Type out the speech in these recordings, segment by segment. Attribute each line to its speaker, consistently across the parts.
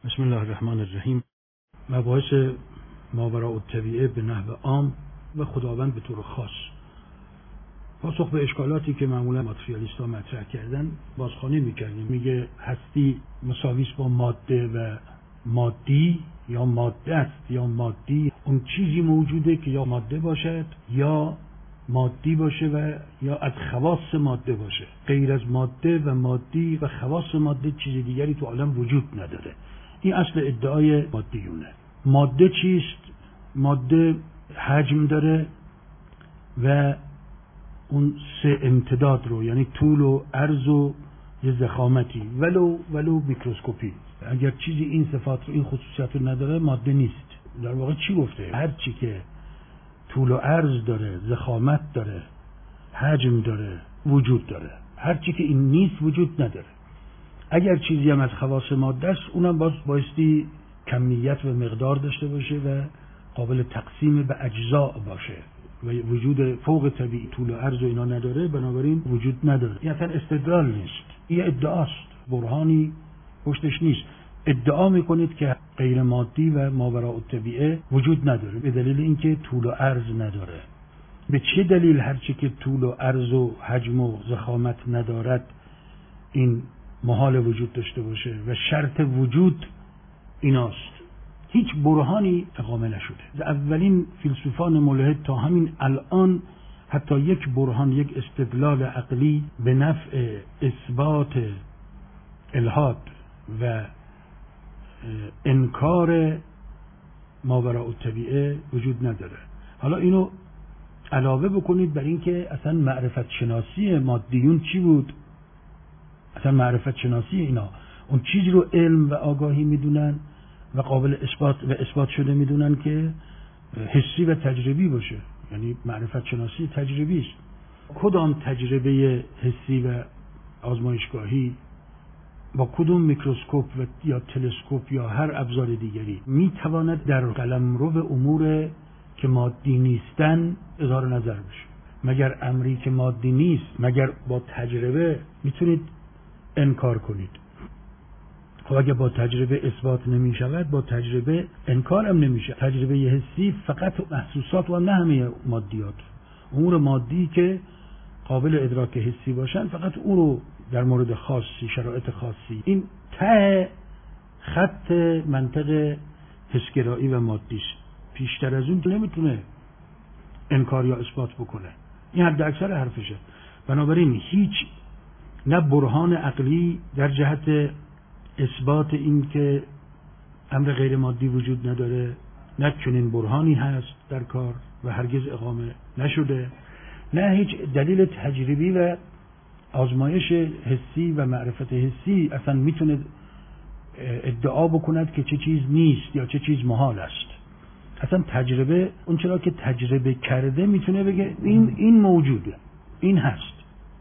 Speaker 1: بسم الله الرحمن الرحیم. مباحث ماوراء الطبیعه به نحو عام و خداوند به طور خاص. پاسخ به اشکالاتی که معمولا ماتریالیست‌ها مطرح کردن بازخوانی می‌کردیم. میگه هستی مساوی است با ماده و مادی، یا ماده است یا مادی. اون چیزی موجوده که یا ماده باشد یا مادی باشه و یا از خواص ماده باشه. غیر از ماده و مادی و خواص ماده چیز دیگری تو عالم وجود نداره. این اصل ادعای مادیونه. ماده چیست؟ ماده حجم داره و اون سه امتداد رو، یعنی طول و عرض و یه ضخامتی، ولو میکروسکوپی. اگر چیزی این صفات رو، این خصوصیت رو نداره، ماده نیست. در واقع چی گفته؟ هر چی که طول و عرض داره، ضخامت داره، حجم داره، وجود داره. هر چی که این نیست وجود نداره. اگر چیزی هم از خواص ماده است، اونم بایستی کمیت و مقدار داشته باشه و قابل تقسیم به اجزاء باشه و وجود فوق طبیعی طول و عرض و اینا نداره، بنابراین وجود نداره. این اصلا استدلال نیست، این ادعاست، برهانی پشتش نیست. ادعا میکنید که غیر مادی و ماوراء الطبیعه وجود نداره به دلیل اینکه طول و عرض نداره. به چه دلیل هرچی که طول و عرض و حجم و ضخامت ندارد این محال وجود داشته باشه و شرط وجود ایناست؟ هیچ برهانی اقامه نشده. اولین فیلسوفان ملحد تا همین الان حتی یک برهان، یک استدلال عقلی به نفع اثبات الحاد و انکار ماوراء الطبیعه وجود نداره. حالا اینو علاوه بکنید بر این که اصلا معرفت شناسی مادیون چی بود؟ اصلا معرفت شناسی اینا اون چیزی رو علم و آگاهی میدونن و قابل اثبات شده میدونن که حسی و تجربی باشه. یعنی معرفت شناسی تجربی است. کدام تجربه حسی و آزمایشگاهی با کدوم میکروسکوپ و یا تلسکوپ یا هر ابزار دیگری میتواند در قلمرو امور که مادی نیستن اظهار نظر بشه؟ مگر امری که مادی نیست، مگر با تجربه میتونید انکار کنید؟ خب اگه با تجربه اثبات نمی شود، با تجربه انکار هم نمی شود. تجربه حسی فقط محسوسات و نه همه مادیات. امور مادی که قابل ادراک حسی باشن فقط اون رو در مورد خاصی، شرایط خاصی. این ته خط منطق حسگرایی و مادی است. پیشتر از اون نمیتونه انکار یا اثبات بکنه. این حد اکثر حرفشه. بنابراین هیچ نه برهان عقلی در جهت اثبات این که امر غیر مادی وجود نداره، نه چنین برهانی هست در کار و هرگز اقامه نشده، نه هیچ دلیل تجربی و آزمایش حسی و معرفت حسی اصلا میتونه ادعا بکند که چه چیز نیست یا چه چیز محال است. اصلا تجربه، اون چرا که تجربه کرده میتونه بگه این موجوده، این هست،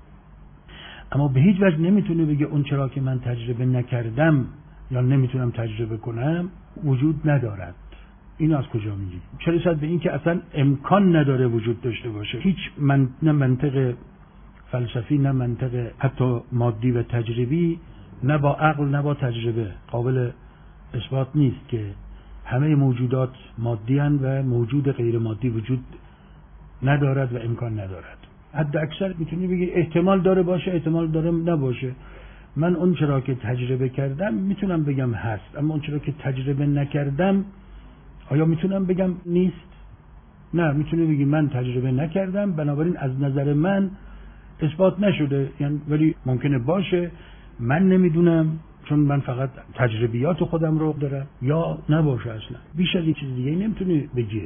Speaker 1: اما به هیچ وجه نمیتونه بگه اون چرا که من تجربه نکردم یا نمیتونم تجربه کنم وجود ندارد. اینو از کجا میگی؟ چه رسد به این که اصلا امکان نداره وجود داشته باشه. هیچ نه منطق فلسفی، نه منطق حتی مادی و تجربی، نه با عقل نه با تجربه قابل اثبات نیست که همه موجودات مادی هستند و موجود غیر مادی وجود ندارد و امکان ندارد. حد اکثر میتونی بگی احتمال داره باشه، احتمال داره نباشه. من اون چرا که تجربه کردم میتونم بگم هست، اما اون چرا که تجربه نکردم آیا میتونم بگم نیست؟ نه، میتونی بگی من تجربه نکردم، بنابراین از نظر من اثبات نشده. یعنی ولی ممکنه باشه، من نمیدونم چون من فقط تجربیات خودم رو دارم، یا نباشه اصلا. بیش از این چیز دیگه نمیتونی بگی.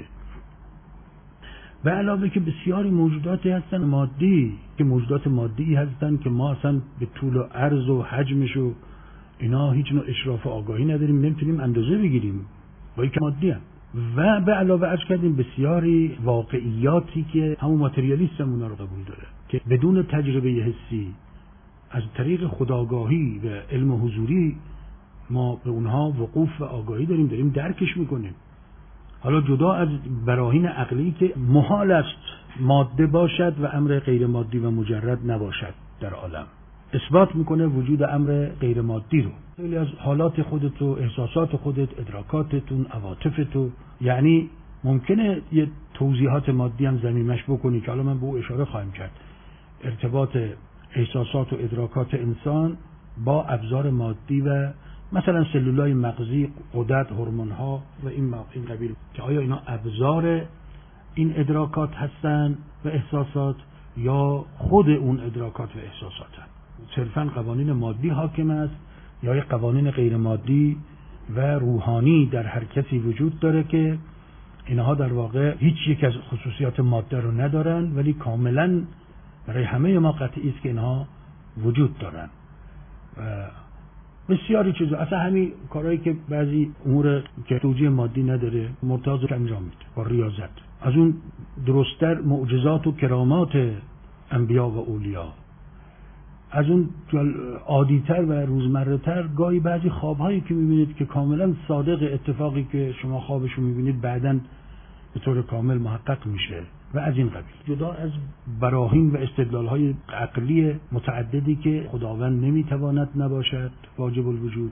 Speaker 1: به علاوه که بسیاری موجوداتی هستن مادی، که موجودات مادی هستن که ما اصلا به طول و عرض و حجمش و اینا هیچ نوع اشراف و آگاهی نداریم، نمیتونیم اندازه بگیریم با اینکه مادی هم. و به علاوه عرض کردیم بسیاری واقعیاتی که همون ماتریالیست هم اونا رو قبول داره، که بدون تجربه حسی از طریق خودآگاهی و علم حضوری ما به اونها وقوف و آگاهی داریم درکش میکنیم. حالا جدا از براهین عقلی که محال است ماده باشد و امر غیر مادی و مجرد نباشد در عالم، اثبات میکنه وجود امر غیر مادی رو. خیلی از حالات خودت و احساسات خودت، ادراکاتتون، عواطفتون، یعنی ممکنه یه توضیحات مادی هم ضمیمش بکنی که حالا من به او اشاره خواهم کرد. ارتباط احساسات و ادراکات انسان با ابزار مادی و مثلا سلولای مغزی، غدد، هورمون‌ها و این قبیل، که آیا اینا ابزار این ادراکات هستن و احساسات یا خود اون ادراکات و احساساتن؟ صرفاً قوانین مادی حاکم است یا یک قوانین غیر مادی و روحانی در هر کسی وجود داره که اینها در واقع هیچ یک از خصوصیات ماده رو ندارن، ولی کاملاً برای همه ما قطعی است که اینها وجود دارن. و بسیاری چیزا، اصلا همین کارهایی که بعضی امور که توجیه مادی نداره مرتاض رو انجام میده با ریاضت، از اون درست‌تر معجزات و کرامات انبیا و اولیا، از اون عادی‌تر و روزمره‌تر گاهی بعضی خواب‌هایی که می‌بینید که کاملا صادق اتفاقی که شما خوابشو می‌بینید بعداً به طور کامل محقق میشه و از این قبیل. جدا از براهین و استدلال‌های عقلی متعددی که خداوند نمیتواند نباشد واجب الوجود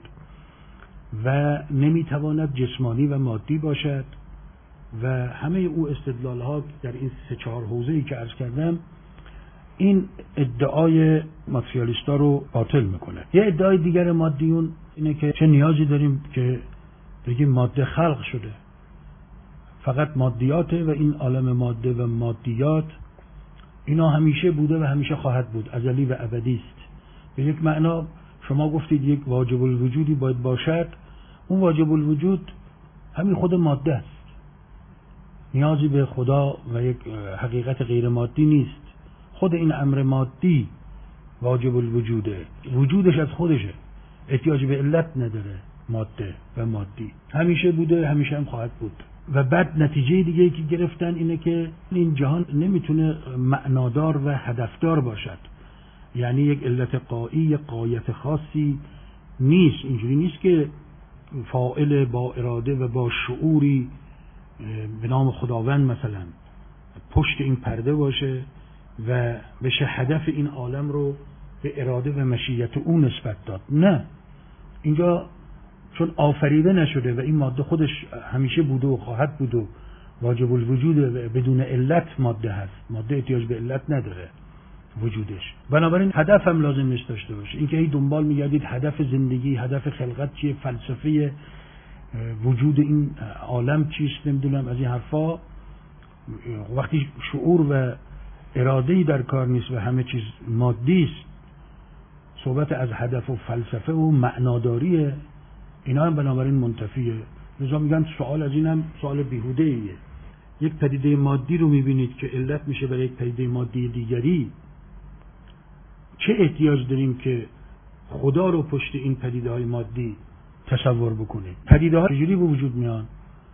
Speaker 1: و نمیتواند جسمانی و مادی باشد و همه او استدلال‌ها در این 3-4 حوزه‌ای که عرض کردم، این ادعای ماتریالیستا رو باطل میکنه. یه ادعای دیگر مادیون اینه که چه نیازی داریم که بگیم ماده خلق شده، فقط مادیاته و این عالم ماده و مادیات اینا همیشه بوده و همیشه خواهد بود، ازلی و ابدی است. به یک معنا شما گفتید یک واجب الوجودی باید باشد، اون واجب الوجود همین خود ماده است، نیازی به خدا و یک حقیقت غیر مادی نیست. خود این امر مادی واجب الوجوده، وجودش از خودشه، احتیاج به علت نداره. ماده و مادی همیشه بوده، همیشه هم خواهد بود. و بعد نتیجه دیگه که گرفتن اینه که این جهان نمیتونه معنادار و هدفدار باشد، یعنی یک علت قایی، یک غایت خاصی نیست. اینجوری نیست که فاعل با اراده و با شعوری به نام خداوند مثلا پشت این پرده باشه و بشه هدف این عالم رو به اراده و مشیت او نسبت داد. نه، اینجا چون آفریده نشده و این ماده خودش همیشه بوده و خواهد بود و واجب الوجود بدون علت ماده هست، ماده احتیاج به علت نداره وجودش، بنابراین هدف هم لازم نیست داشته باشه. اینکه هی دنبال میگردید هدف زندگی، هدف خلقت چیه، فلسفه وجود این عالم چیست، نمیدونم از این حرفا، وقتی شعور و اراده‌ای در کار نیست و همه چیز مادی است، صحبت از هدف و فلسفه و معناداریه، اینا هم بنابراین منتفیه. لذا میگن سوال از این هم سوال بیهوده‌ایه. یک پدیده مادی رو میبینید که علت میشه برای یک پدیده مادی دیگری، چه احتیاج داریم که خدا رو پشت این پدیده‌های مادی تصور بکنید؟ پدیده‌ها چجوری به وجود میان؟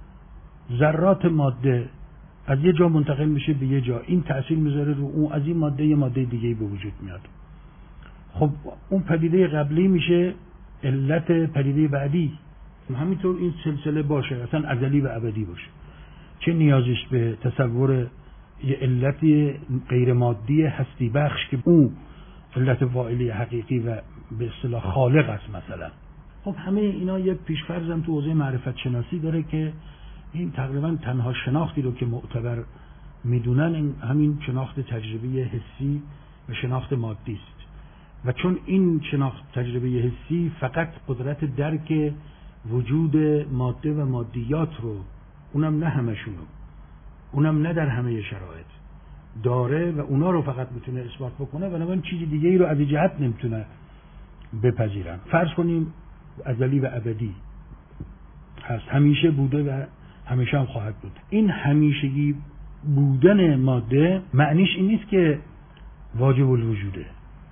Speaker 1: ذرات ماده از یه جا منتقل میشه به یه جا، این تأثیر میذاره رو اون، از این ماده یه ماده دیگه‌ای به وجود میاد. خب اون پدیده قبلی میشه علت پدیده بعدی، همینطور این سلسله باشه، اصلا ازلی و ابدی باشه. چه نیازی است به تصور یه علت غیر مادی هستی بخش که اون علت فاعلی حقیقی و به اصطلاح خالق است مثلا؟ خب همه اینا یک پیش‌فرض هم تو حوزه معرفت شناسی داره که این تقریبا تنها شناختی رو که معتبر میدونن این همین شناخت تجربی حسی و شناخت مادی است. و چون این شناخت تجربه حسی فقط قدرت درک وجود ماده و مادیات رو، اونم نه همشونو، اونم نه در همه شرایط داره و اونا رو فقط میتونه اثبات بکنه، بنابراین چیزی دیگه ای رو از این جهت نمیتونه بپذیرن. فرض کنیم ازلی و ابدی هست، همیشه بوده و همیشه هم خواهد بود. این همیشگی بودن ماده معنیش این نیست که واجب الوجوده.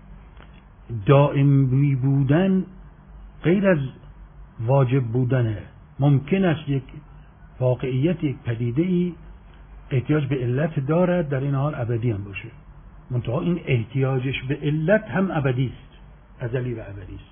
Speaker 1: دائمی بودن غیر از واجب بودنه. ممکن است یک واقعیت، یک پدیده ای احتیاج به علت دارد، در این حال ابدی هم باشه، منتها این احتیاجش به علت هم ابدی است، ازلی و ابدی است.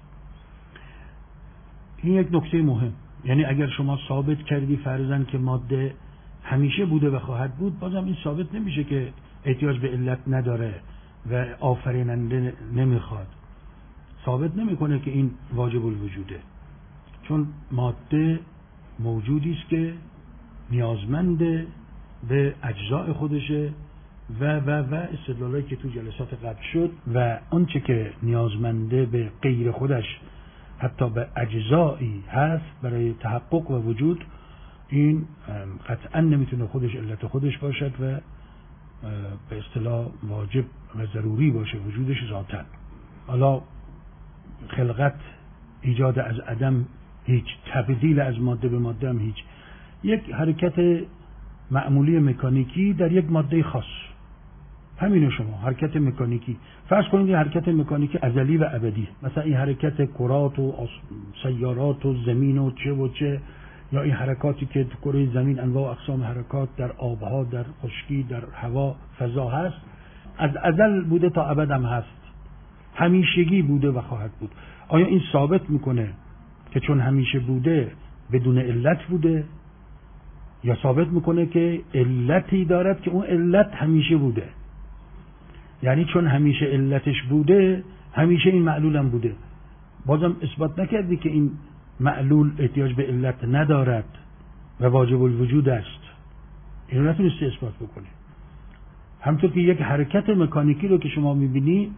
Speaker 1: این یک نکته مهم. یعنی اگر شما ثابت کردی فرضاً که ماده همیشه بوده و خواهد بود، بازم این ثابت نمیشه که احتیاج به علت نداره و آفریننده نمیخواد. ثابت نمیکنه که این واجب الوجوده، چون ماده موجودی است که نیازمند به اجزاء خودشه و استدلالایی که تو جلسات قبل شد و آنچه که نیازمنده به غیر خودش حتی به اجزایی هست برای تحقق و وجود، این قطعا نمیتونه خودش علت خودش باشد و به اصطلاح واجب و ضروری باشه وجودش ذاتاً. حالا خلقت، ایجاد از عدم هیچ، تبدیل از ماده به ماده هم هیچ. یک حرکت معمولی مکانیکی در یک ماده خاص، همینو شما حرکت مکانیکی فرض کنید، این حرکت مکانیکی ازلی و ابدی، مثلا این حرکت کرات و سیارات و زمین و چه یا این حرکاتی که تو کره زمین انواع و اقسام حرکات در آبها، در خشکی، در هوا، فضا هست، از ازل بوده تا ابد هم هست، همیشگی بوده و خواهد بود. آیا این ثابت میکنه که چون همیشه بوده بدون علت بوده، یا ثابت میکنه که علتی دارد که اون علت همیشه بوده؟ یعنی چون همیشه علتش بوده همیشه این معلول هم بوده. بازم اثبات نکردی که این معلول احتیاج به علت ندارد و واجب الوجود است. اینو نتونستی اثبات بکنی. همطور که یک حرکت مکانیکی رو که شما میبینی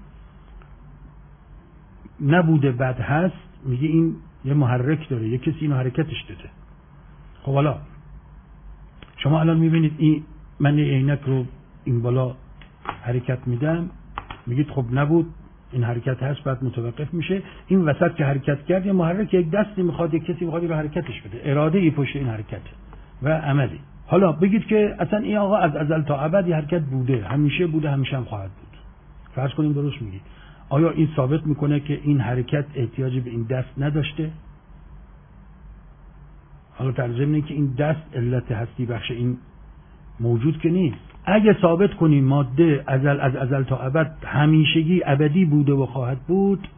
Speaker 1: نبوده بعد هست، میگه این یه محرک داره، یه کسی اینو حرکتش داده. خب حالا شما الان میبینید این من عینک رو این بالا حرکت میدم، میگید خب نبود، این حرکت هست، بعد متوقف میشه. این وسط که حرکت کرد یه محرک، یک دستی میخواد، یک کسی میخواد رو حرکتش بده، اراده ای پشت این حرکت و عملی. حالا بگید که اصلا این آقا از ازل تا ابد حرکت بوده، همیشه بوده، همیشه هم خواهد بود. فرض کنیم درست میگید. آیا این ثابت میکنه که این حرکت احتیاج به این دست نداشته؟ حالا در ضمن که این دست علت هستی بخش این موجود که نیست. اگه ثابت کنیم ماده از ازل تا ابد همیشگی ابدی بوده و خواهد بود،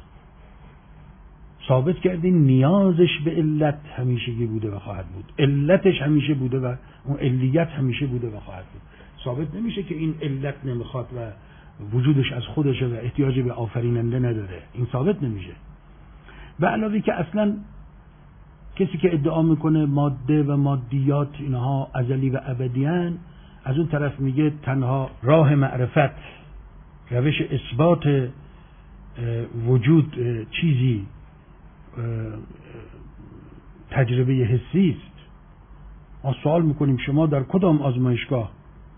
Speaker 1: ثابت کردین نیازش به علت همیشگی بوده و خواهد بود، علتش همیشه بوده و اون علیت همیشه بوده و خواهد بود. ثابت نمیشه که این علت نمیخواد و وجودش از خودشه و احتیاج به آفریننده نداره، این ثابت نمیشه. به علاوه که اصلا کسی که ادعا میکنه ماده و مادیات اینها ازلی و ابدیان، از اون طرف میگه تنها راه معرفت، روش اثبات وجود چیزی تجربه حسی است. ما سوال میکنیم شما در کدام آزمایشگاه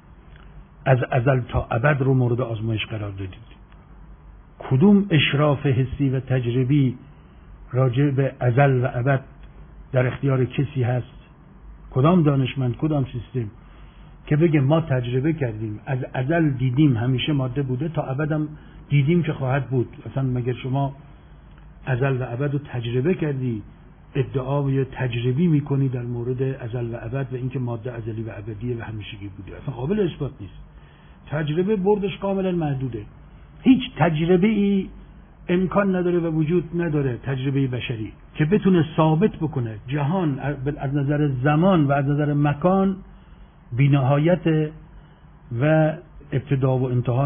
Speaker 1: از ازل تا ابد رو مورد آزمایش قرار دادید؟ کدوم اشراف حسی و تجربی راجع به ازل و ابد در اختیار کسی هست؟ کدام دانشمند، کدام سیستم که بگه ما تجربه کردیم، از ازل دیدیم همیشه ماده بوده، تا ابدم دیدیم که خواهد بود؟ اصلا مگر شما ازل و ابد رو تجربه کردی، ادعا یا تجربی میکنی در مورد ازل و ابد و اینکه ماده ازلی و ابدیه و همیشگی بوده؟ اصلا قابل اثبات نیست. تجربه بردش کاملا محدوده. هیچ تجربه ای امکان نداره و وجود نداره، تجربه بشری که بتونه ثابت بکنه جهان از نظر زمان و از نظر مکان بی‌نهایت و ابتدا و انتها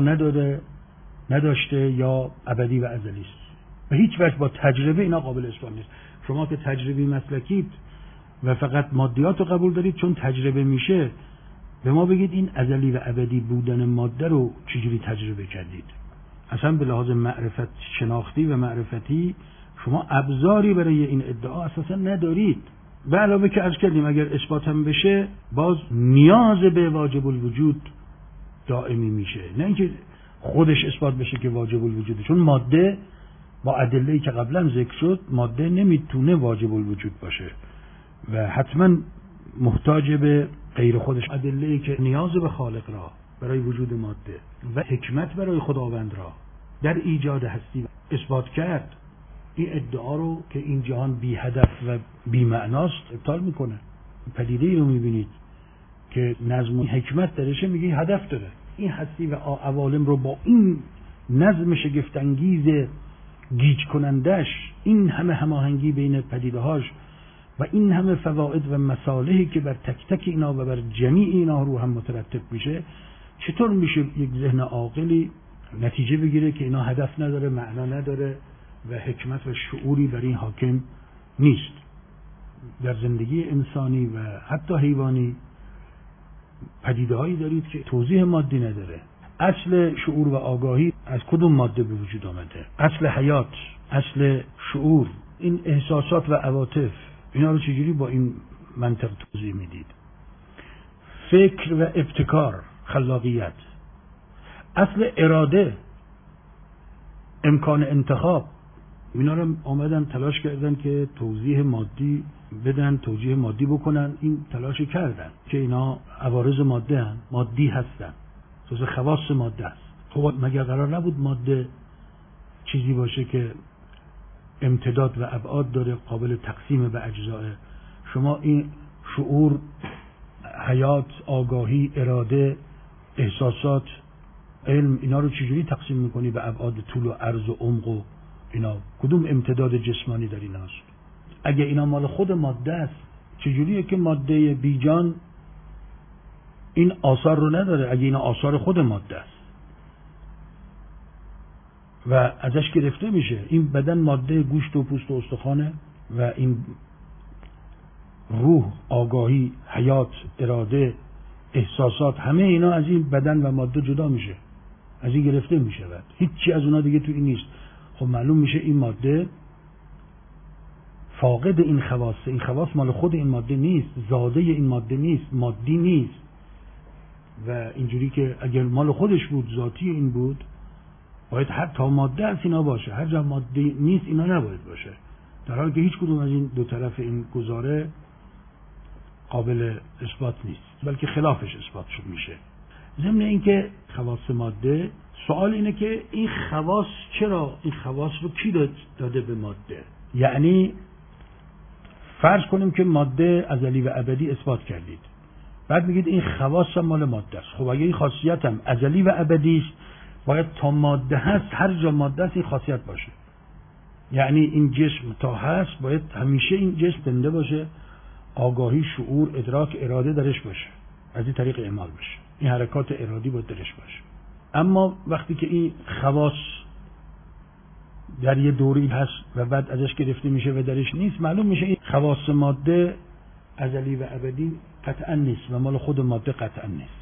Speaker 1: نداشته یا ابدی و ازلی است. و هیچ وجه با تجربه اینا قابل اثبات نیست. شما که تجربی مسلکید و فقط مادیات رو قبول دارید چون تجربه میشه، به ما بگید این ازلی و ابدی بودن ماده رو چجوری تجربه کردید؟ اصلا به لحاظ معرفت شناختی و معرفتی شما ابزاری برای این ادعا اساسا ندارید. به علاوه که عرض کردیم اگر اثبات هم بشه باز نیاز به واجب الوجود دائمی میشه، نه اینکه خودش اثبات بشه که واجب الوجوده، چون ماده با ادله‌ای که قبلا ذکر شد ماده نمیتونه واجب الوجود باشه و حتما محتاج به غیر خودش. ادله‌ای که نیاز به خالق را برای وجود ماده و حکمت برای خداوند را در ایجاد هستی اثبات کرد، این ادعا رو که این جهان بی هدف و بی معناست ابطال میکنه. پدیده‌ای رو میبینید که نظم و حکمت درشه، میگه هدف داره. این هستی و عوالم رو با این نظم شگفت‌انگیز گیج کنندش، این همه هماهنگی بین پدیده‌هاش و این همه فواید و مصالحی که بر تک تک اینا و بر جمیع اینا رو هم مترتب میشه، چطور میشه یک ذهن عاقلی نتیجه بگیره که اینا هدف نداره، معنا نداره و حکمت و شعوری بر این حاکم نیست. در زندگی انسانی و حتی حیوانی پدیده‌هایی دارید که توضیح مادی نداره. اصل شعور و آگاهی از کدوم ماده به وجود آمده؟ اصل حیات، اصل شعور، این احساسات و عواطف، اینا رو چجوری با این منطق توضیح میدید؟ فکر و ابتکار، خلاقیت، اصل اراده، امکان انتخاب، اینا رو آمدن تلاش کردن که توضیح مادی بدن، توجیه مادی بکنن. این تلاش کردن که اینا عوارض ماده هن، مادی هستن، جزء خواص ماده است. خب مگر قرار نبود ماده چیزی باشه که امتداد و ابعاد داره، قابل تقسیم به اجزاء؟ شما این شعور، حیات، آگاهی، اراده، احساسات، علم، اینا رو چجوری تقسیم میکنی به ابعاد طول و عرض و عمق و اینا؟ کدوم امتداد جسمانی در ایناست؟ اگه اینا مال خود ماده است، چجوریه که ماده بیجان این آثار رو نداره اگه اینا آثار خود ماده است و ازش گرفته میشه؟ این بدن ماده گوشت و پوست و استخوانه و این روح، آگاهی، حیات، اراده، احساسات، همه اینا از این بدن و ماده جدا میشه، از این گرفته میشه و هیچی از اونا دیگه تو این نیست. خب معلوم میشه این ماده فاقد این خواص، این خواص مال خود این ماده نیست، زاده این ماده نیست، مادی نیست. و اینجوری که اگر مال خودش بود، ذاتی این بود، باید حتی ماده از اینا باشه. هر جا ماده نیست اینا نباید باشه، در حالی که هیچ کدوم از این دو طرف این گزاره قابل اثبات نیست، بلکه خلافش اثبات شد میشه. ضمن اینکه خواص ماده، سوال اینه که این خواص چرا، این خواص رو کی داده به ماده؟ یعنی فرض کنیم که ماده ازلی و ابدی اثبات کردید، بعد میگید این خواص هم مال ماده است. خب اگه این خاصیت هم ازلی و ابدی است، باید تا ماده هست، هر جا ماده است این خاصیت باشه. یعنی این جسم تا هست باید همیشه این جسم زنده باشه، آگاهی، شعور، ادراک، اراده درش باشه، از این طریق اعمال بشه، این حرکات ارادی باید درش باشه. اما وقتی که این خواص در یه دوری هست و بعد ازش گرفته میشه و درش نیست، معلوم میشه این خواص ماده ازلی و ابدی قطعا نیست و مال خود ماده قطعا نیست.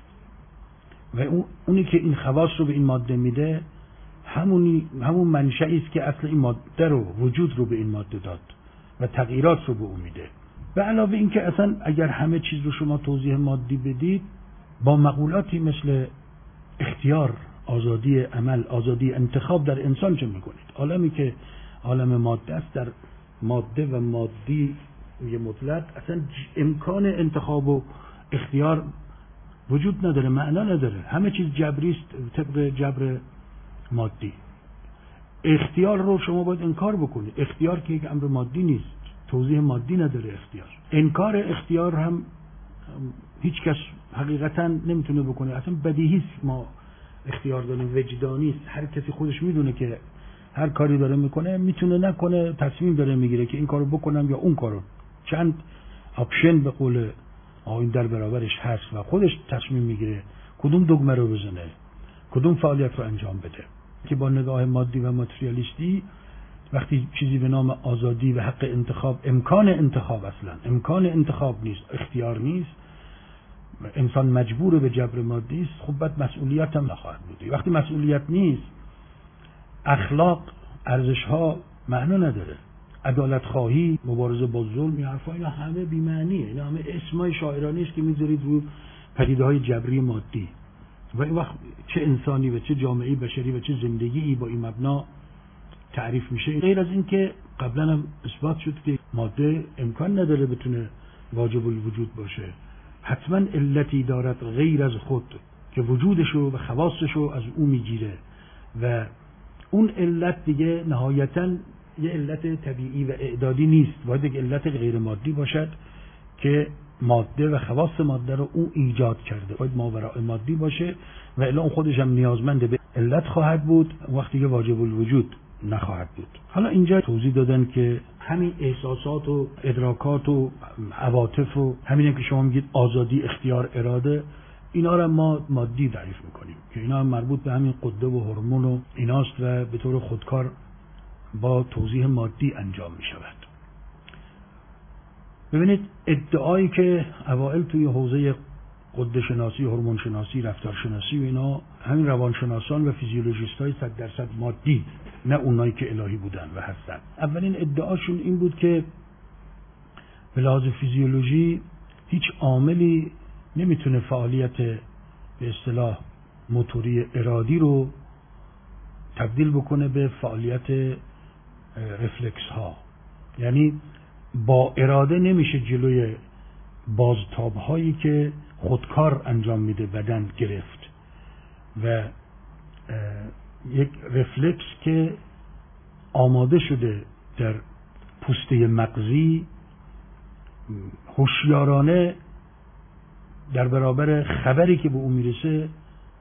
Speaker 1: و اونی که این خواص رو به این ماده میده همون منشأی است که اصل این ماده رو، وجود رو به این ماده داد و تغییرات رو به اون میده. به علاوه این که اصلا اگر همه چیز رو شما توضیح مادی بدید، با مقولاتی مثل اختیار، آزادی عمل، آزادی انتخاب در انسان چه میکنید؟ عالمی که عالم ماده است، در ماده و مادی یه مطلق اصلا امکان انتخاب و اختیار وجود نداره، معنا نداره، همه چیز جبری است طبق جبر مادی. اختیار رو شما باید انکار بکنید. اختیار که یک امر مادی نیست، توضیح مادی نداره اختیار. انکار اختیار هم هیچ کس حقیقتا نمیتونه بکنه، اصلا بدیهی است ما اختیار داریم، وجدانی است، هر کسی خودش میدونه که هر کاری داره میکنه، میتونه نکنه، تصمیم داره میگیره که این کارو بکنم یا اون کارو. چند آپشن به قول آیین در برابرش هست و خودش تصمیم میگیره کدوم دگمه رو بزنه، کدوم فعالیت رو انجام بده. که با نگاه مادی و ماتریالیستی وقتی چیزی به نام آزادی و حق انتخاب، امکان انتخاب، اصلا امکان انتخاب نیست، اختیار نیست، انسان مجبور به جبر مادی است، خب بعد مسئولیت هم نخواهد بود. وقتی مسئولیت نیست، اخلاق، ارزش ها معنا نداره. عدالت خواهی، مبارزه با ظلم، این حرفا اینا همه بی معنیه، اینا همه اسمای شاعرانه است که میذارید روی پدیده‌های جبری مادی. و این وقت چه انسانی و چه جامعه‌ای بشری و چه زندگی‌ای با این مبنا تعریف میشه؟ غیر از این که قبلا هم اثبات شد که ماده امکان نداره بتونه واجب الوجود باشه، حتما علتی دارد غیر از خود که وجودشو و خواصشو از او میگیره و اون علت دیگه نهایتاً یه علت طبیعی و اعدادی نیست، باید یک علت غیر مادی باشد که ماده و خواص ماده رو اون ایجاد کرده، باید ماوراء مادی باشه و الا اون خودش هم نیازمند به علت خواهد بود، وقتی که واجب الوجود نخواهد بود. حالا اینجا توضیح دادن که همین احساسات و ادراکات و عواطف و همینه که شما میگید آزادی، اختیار، اراده، اینا رو ما مادی تعریف میکنیم که اینا هم مربوط به همین غده و هورمون و ایناست و به طور خودکار با توضیح مادی انجام می شود. ببینید ادعایی که اوائل توی حوزه غده شناسی، هورمون شناسی، رفتار شناسی و اینا همین روانشناسان و فیزیولوژیست های 100% مادی، نه اونایی که الهی بودن و هستن، اولین ادعاشون این بود که به لحاظ فیزیولوژی هیچ عاملی نمیتونه فعالیت به اصطلاح موتوری ارادی رو تبدیل بکنه به فعالیت رفلکس ها. یعنی با اراده نمیشه جلوی بازتاب هایی که خودکار انجام میده بدن گرفت و یک رفلکس که آماده شده در پوسته مغزی هوشیارانه در برابر خبری که به اون میرسه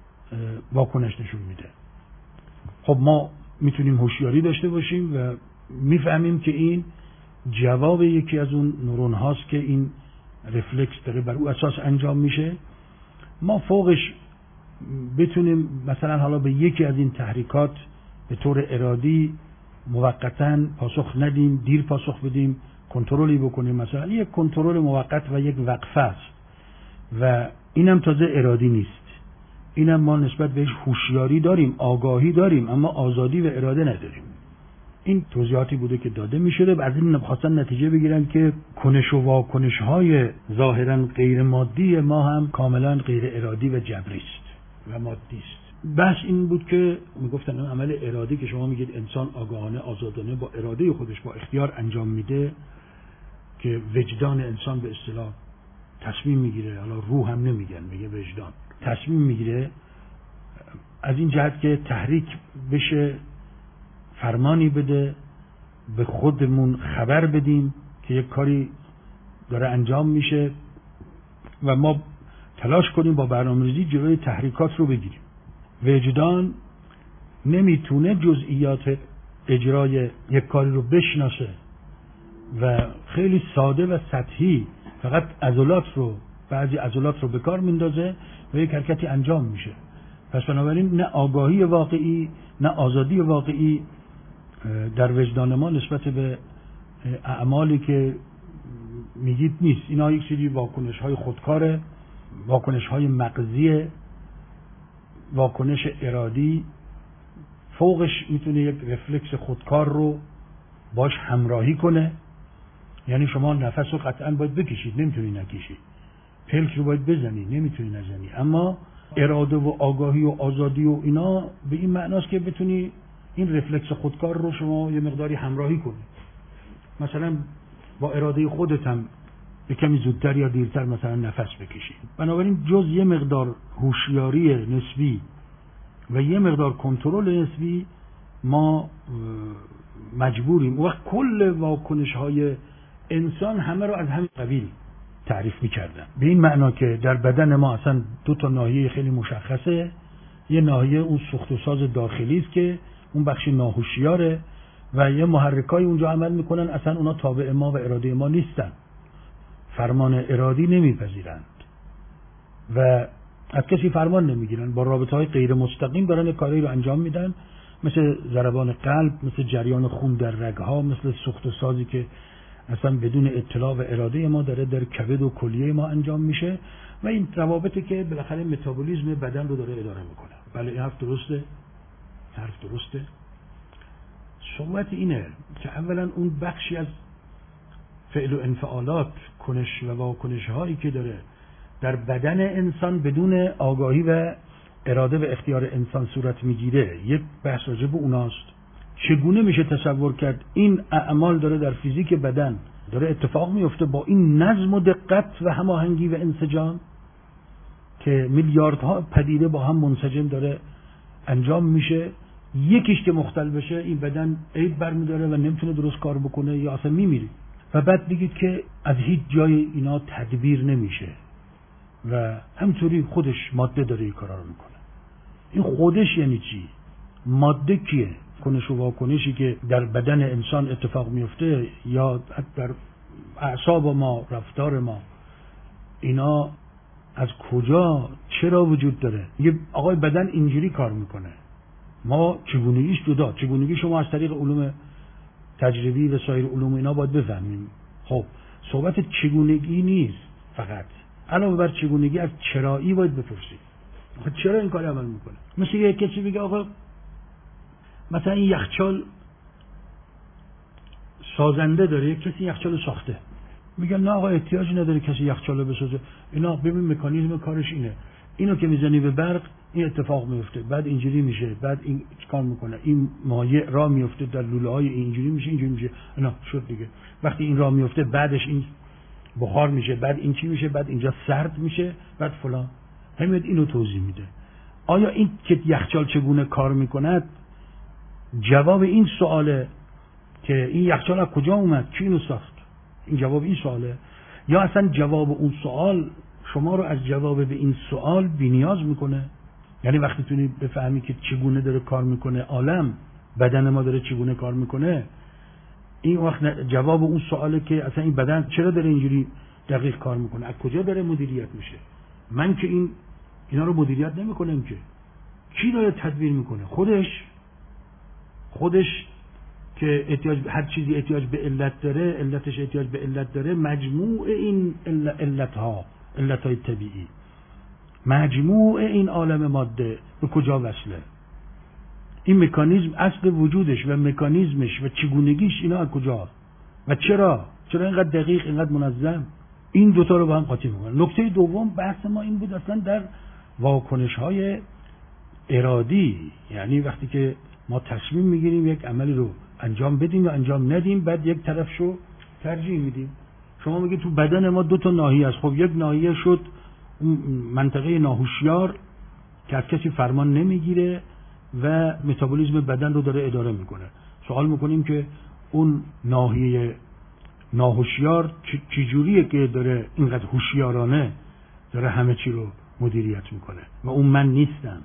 Speaker 1: واکنش نشون میده. خب ما میتونیم هوشیاری داشته باشیم و میفهمیم که این جواب یکی از اون نورون هاست که این رفلکس داره بر او اساس انجام میشه. ما فوقش بتونیم مثلا حالا به یکی از این تحریکات به طور ارادی موقتاً پاسخ ندیم، دیر پاسخ بدیم، کنترلی بکنیم. مثلا یک کنترل موقت و یک وقفه است و اینم تازه ارادی نیست. اینم ما نسبت بهش هوشیاری داریم، آگاهی داریم، اما آزادی و اراده نداریم. این توضیحاتی بوده که داده می شده. از این خواستن نتیجه بگیرن که کنش و واکنش های ظاهرا غیر مادی ما هم کاملا غیر ارادی و جبری است و مادی است. بحث این بود که میگفتن عمل ارادی که شما میگید انسان آگاهانه آزادانه با اراده خودش با اختیار انجام میده، که وجدان انسان به اصطلاح تصمیم میگیره، حالا روح هم نمیگن، میگه وجدان تصمیم میگیره، از این جهت که تحریک بشه، فرمانی بده، به خودمون خبر بدیم که یک کاری داره انجام میشه و ما تلاش کنیم با برنامه‌ریزی جلوی تحریکات رو بگیریم. وجدان نمیتونه جزئیات اجرای یک کاری رو بشناسه و خیلی ساده و سطحی فقط عضلات رو، بعضی عضلات رو به کار میندازه و یک حرکتی انجام میشه. پس بنابراین نه آگاهی واقعی نه آزادی واقعی در وجدان ما نسبت به اعمالی که میگید نیست. اینا یک سری واکنش های خودکاره، واکنش های مغزی، واکنش ارادی، فوقش میتونه یک رفلکس خودکار رو باش همراهی کنه. یعنی شما نفس رو قطعا باید بکشید، نمیتونی نکشید. پلک رو باید بزنی، نمیتونی نزنی. اما اراده و آگاهی و آزادی و اینا به این معناست که بتونی این رفلکس خودکار رو شما یه مقداری همراهی کنی. مثلا با اراده خودت هم به کمی زودتر یا دیرتر مثلا نفس بکشی. بنابراین جز یه مقدار هوشیاری نسبی و یه مقدار کنترل نسبی ما مجبوریم. وقت کل واکنش های انسان همه رو از همین قبیل تعریف می‌کردن، به این معنا که در بدن ما اصلا دو تا ناحیه خیلی مشخصه. یه ناحیه اون سوخت و ساز داخلی است که اون بخش ناهوشیاره و یه محرکای اونجا عمل میکنن، اصلا اونا تابع ما و اراده ما نیستن، فرمان ارادی نمیپذیرند و از کسی فرمان نمیگیرن، با رابطه‌های غیر مستقیم دارن کاری رو انجام میدن، مثل ضربان قلب، مثل جریان خون در رگ‌ها، مثل سوخت و سازی که اصلا بدون اطلاع و اراده ما داره در کبد و کلیه ما انجام میشه و این روابطی که بالاخره متابولیسم بدن رو داره اداره میکنه. بله این حرف درسته، حرف درسته. صحبت اینه که اولا اون بخشی از فعل و انفعالات، کنش و واکنش هایی که داره در بدن انسان بدون آگاهی و اراده و اختیار انسان صورت میگیره، یک بحث راجع به اوناست. چگونه میشه تصور کرد این اعمال داره در فیزیک بدن داره اتفاق میفته با این نظم و دقت و هماهنگی و انسجام که میلیاردها پدیده با هم منسجم داره انجام میشه. یکیش که مختل بشه این بدن عیب برمیداره و نمیتونه درست کار بکنه یا اصلا میمیره. و بعد بگید که از هیچ جای اینا تدبیر نمیشه و همینطوری خودش ماده داره این کارا رو میکنه. این خودش یعنی چی؟ ماده کیه؟ کنش و واکنشی که در بدن انسان اتفاق میفته یا در اعصاب ما، رفتار ما، اینا از کجا چرا وجود داره؟ یه آقای بدن اینجوری کار میکنه، ما چگونگیش جدا، چگونگی شما از طریق علوم تجربی و سایر علوم اینا باید بفهمیم. خب صحبت چگونگی نیست، فقط علاوه بر چگونگی از چرایی باید بپرسید. چرا این کار عمل میکنه؟ مثل یه کسی بگه آقا مثلا این یخچال سازنده داره، کسی یخچال ساخته، میگن نه آقا احتیاجی نداره کسی یخچال بسازه. اینا ببین مکانیزم کارش اینو که میزنی به برق این اتفاق میفته، بعد اینجوری میشه، بعد این چیکار میکنه، این مایع راه میفته در لوله های اینجوری میشه، اینا شد دیگه. وقتی این راه میفته بعدش این بخار میشه، بعد این چی میشه، بعد اینجا سرد میشه، بعد فلان. همین اینو توضیح میده. آیا این که یخچال چگونه کار میکند جواب این سواله که این یخچال از کجا اومد، کی اینو ساخت؟ این جواب این سواله؟ یا اصلا جواب اون سوال شما رو از جواب به این سوال بی‌نیاز میکنه؟ یعنی وقتی تونی بفهمی که چگونه داره کار میکنه عالم، بدن ما داره چگونه کار میکنه، این وقت جواب اون سواله که اصلا این بدن چرا داره اینجوری دقیق کار میکنه، از کجا داره مدیریت میشه. من که اینا رو مدیریت نمیکنم که، کی داره تدبیر میکنه؟ خودش که هر چیزی احتیاج به علت داره، علتش احتیاج به علت داره، مجموع این علتهای طبیعی، مجموع این عالم ماده به کجا وصله؟ این مکانیزم اصل وجودش و مکانیزمش و چگونگیش اینا از کجا و چرا اینقدر دقیق، اینقدر منظم؟ این دوتا رو با هم قاطی میکنن. نکته دوم بحث ما این بود اصلا در واکنش‌های ارادی، یعنی وقتی که ما تصمیم میگیریم یک عملی رو انجام بدیم یا انجام ندیم، بعد یک طرفشو ترجیح میدیم. شما میگید تو بدن ما 2 ناحیه است. خب یک ناحیه شد منطقه ناهوشیار که از کسی فرمان نمیگیره و متابولیسم بدن رو داره اداره میکنه. سوال میکنیم که اون ناحیه ناهوشیار چجوریه که داره اینقدر هوشیارانه داره همه چی رو مدیریت میکنه و اون من نیستم؟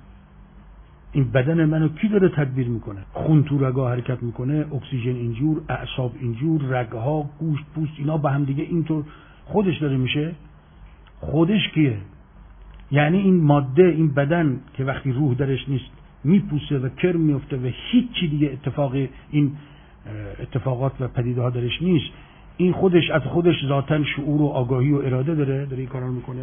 Speaker 1: این بدن منو کی داره تدبیر میکنه؟ خون تو رگ‌ها حرکت میکنه، اکسیژن اینجور، اعصاب اینجور، رگ‌ها، گوشت، پوست، اینا با هم دیگه اینطور خودش داره میشه. خودش کیه؟ یعنی این ماده، این بدن که وقتی روح درش نیست میپوسه و کرم میفته و هیچ چی دیگه این اتفاقات و پدیده ها درش نیست، این خودش از خودش ذاتاً شعور و آگاهی و اراده داره این کارا میکنه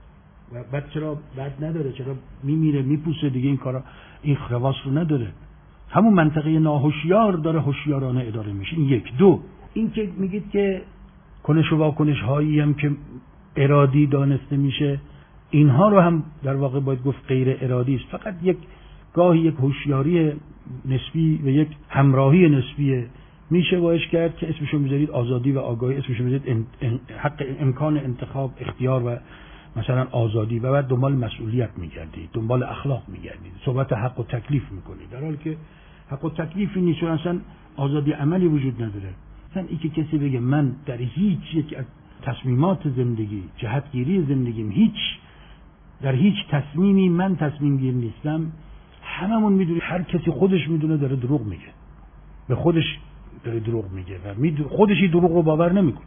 Speaker 1: و بعد چرا بعد نداره؟ چرا میمیره میپوسه دیگه؟ این کارا، این خواص رو نداره. همون منطقه ناهوشیار داره هوشیارانه اداره میشه. این یک. دو، این که میگید که کنش و واکنش هایی هم که ارادی دانسته میشه، اینها رو هم در واقع باید گفت غیر ارادی است. فقط گاهی یک هوشیاری نسبی و یک همراهی نسبی میشه باش کرد که اسمشو میذارید آزادی و آگاهی، اسمشو میذارید حق امکان انتخاب، اختیار و مثلا آزادی، و بعد دنبال مسئولیت میگردید، دنبال اخلاق میگردید، صحبت حق و تکلیف میکنید، در حالی که حق و تکلیفی نیست، اصلا آزادی عملی وجود نداره. مثلا این که کسی بگه من در هیچ یک از تصمیمات زندگی، جهتگیری زندگیم، در هیچ تصمیمی من تصمیم گیر نیستم، هممون میدونیم، هر کسی خودش میدونه داره دروغ میگه، به خودش داره دروغ میگه و خودش این دروغ رو باور نمیکنه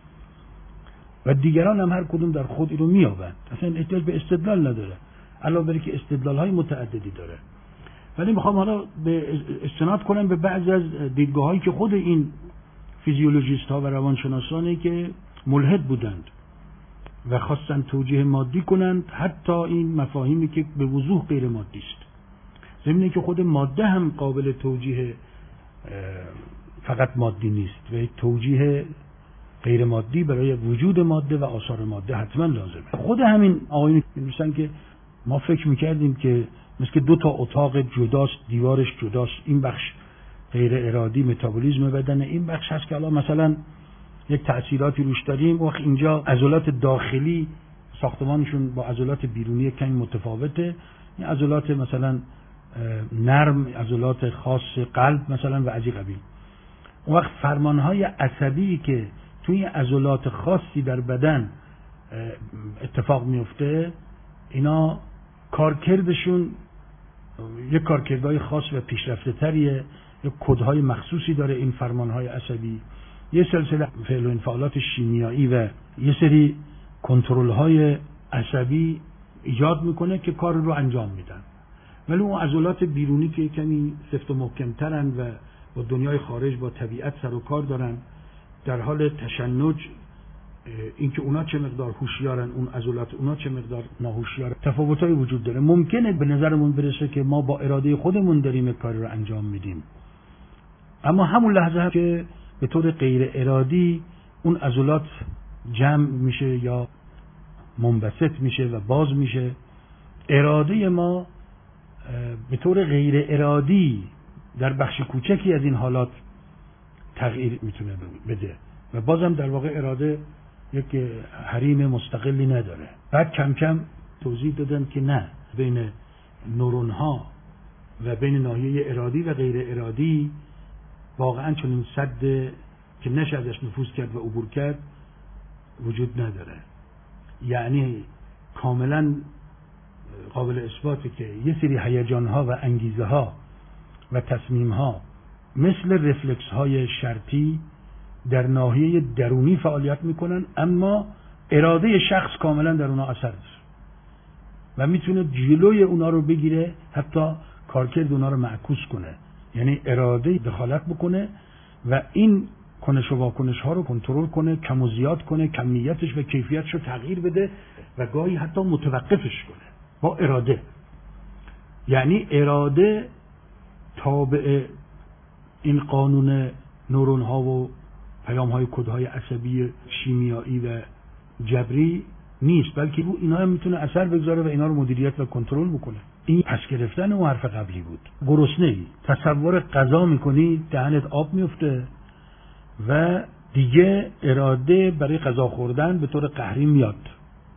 Speaker 1: و دیگران هم هر کدوم در خود این رو میابند. اصلا احتیاج به استدلال نداره، علاوه بر که استدلال های متعددی داره. ولی میخوام حالا استناد کنم به بعضی از دیدگاه هایی که خود این فیزیولوژیست ها و روانشناسانی که ملحد بودند و خواستن توجیه مادی کنند، حتی این مفاهیمی که به وضوح غیر مادی است، ضمن که خود ماده هم قابل توجیه فقت مادی نیست و یک توجیه غیر مادی برای وجود ماده و آثار ماده حتما لازمه. خود همین آقایون میگن که ما فکر میکردیم که مثل 2 اتاق جداست، دیوارش جداست، این بخش غیر ارادی متابولیسم بدن، این بخش هست که الان مثلا یک تأثیراتی روش داریم، وقت اینجا عضلات داخلی ساختمانشون با عضلات بیرونی کمی متفاوته، این عضلات مثلا نرم، عضلات خاص قلب مثلا و از این قبیل. اون وقت فرمانهای عصبی که توی عضلات خاصی در بدن اتفاق میفته، اینا کارکردشون یک کارکردهای خاص و پیشرفته تریه، یک کدهای مخصوصی داره این فرمانهای عصبی، یه سلسله فعل و انفعالات شیمیایی و یه سری کنترل‌های عصبی ایجاد میکنه که کار رو انجام میدن. ولی اون عضلات بیرونی که کمی سفت و محکم‌ترن و با دنیای خارج، با طبیعت سر و کار دارن، در حال تشنج، اینکه اونا چه مقدار هوشیارن، اون عضلات اونا چه مقدار ناهوشیارن، تفاوتایی وجود داره. ممکنه به نظرمون برسه که ما با اراده خودمون داریم کاری رو انجام میدیم، اما همون لحظه که به طور غیر ارادی اون عضلات جمع میشه یا منبسط میشه و باز میشه، اراده ما به طور غیر ارادی در بخش کوچکی از این حالات تغییر میتونه بده و بازم در واقع اراده یک حریم مستقلی نداره. بعد کم کم توضیح دادن که نه، بین نورون ها و بین ناحیه ارادی و غیر ارادی واقعا چنین سد که نشه ازش نفوذ کرد و عبور کرد وجود نداره. یعنی کاملا قابل اثباته که یه سری هیجان ها و انگیزه ها و تصمیم ها مثل رفلکس های شرطی در ناحیه درونی فعالیت میکنن، اما اراده شخص کاملا در اونا اثر داره و میتونه جلوی اونا رو بگیره، حتی کارکرد اونا رو معکوس کنه. یعنی اراده دخالت بکنه و این کنش و واکنش ها رو کنترل کنه، کم و زیاد کنه، کمیتش و کیفیتش رو تغییر بده و گاهی حتی متوقفش کنه با اراده. یعنی اراده تابع این قانون نورون ها و پیام های کد های عصبی شیمیایی و جبری نیست، بلکه رو اینا هم میتونه اثر بگذاره و اینا رو مدیریت و کنترل بکنه. این پس گرفتن اون حرف قبلی بود. گرسنه‌ای، تصور غذا میکنی، دهنت آب میفته و دیگه اراده برای غذا خوردن به طور قهری میاد.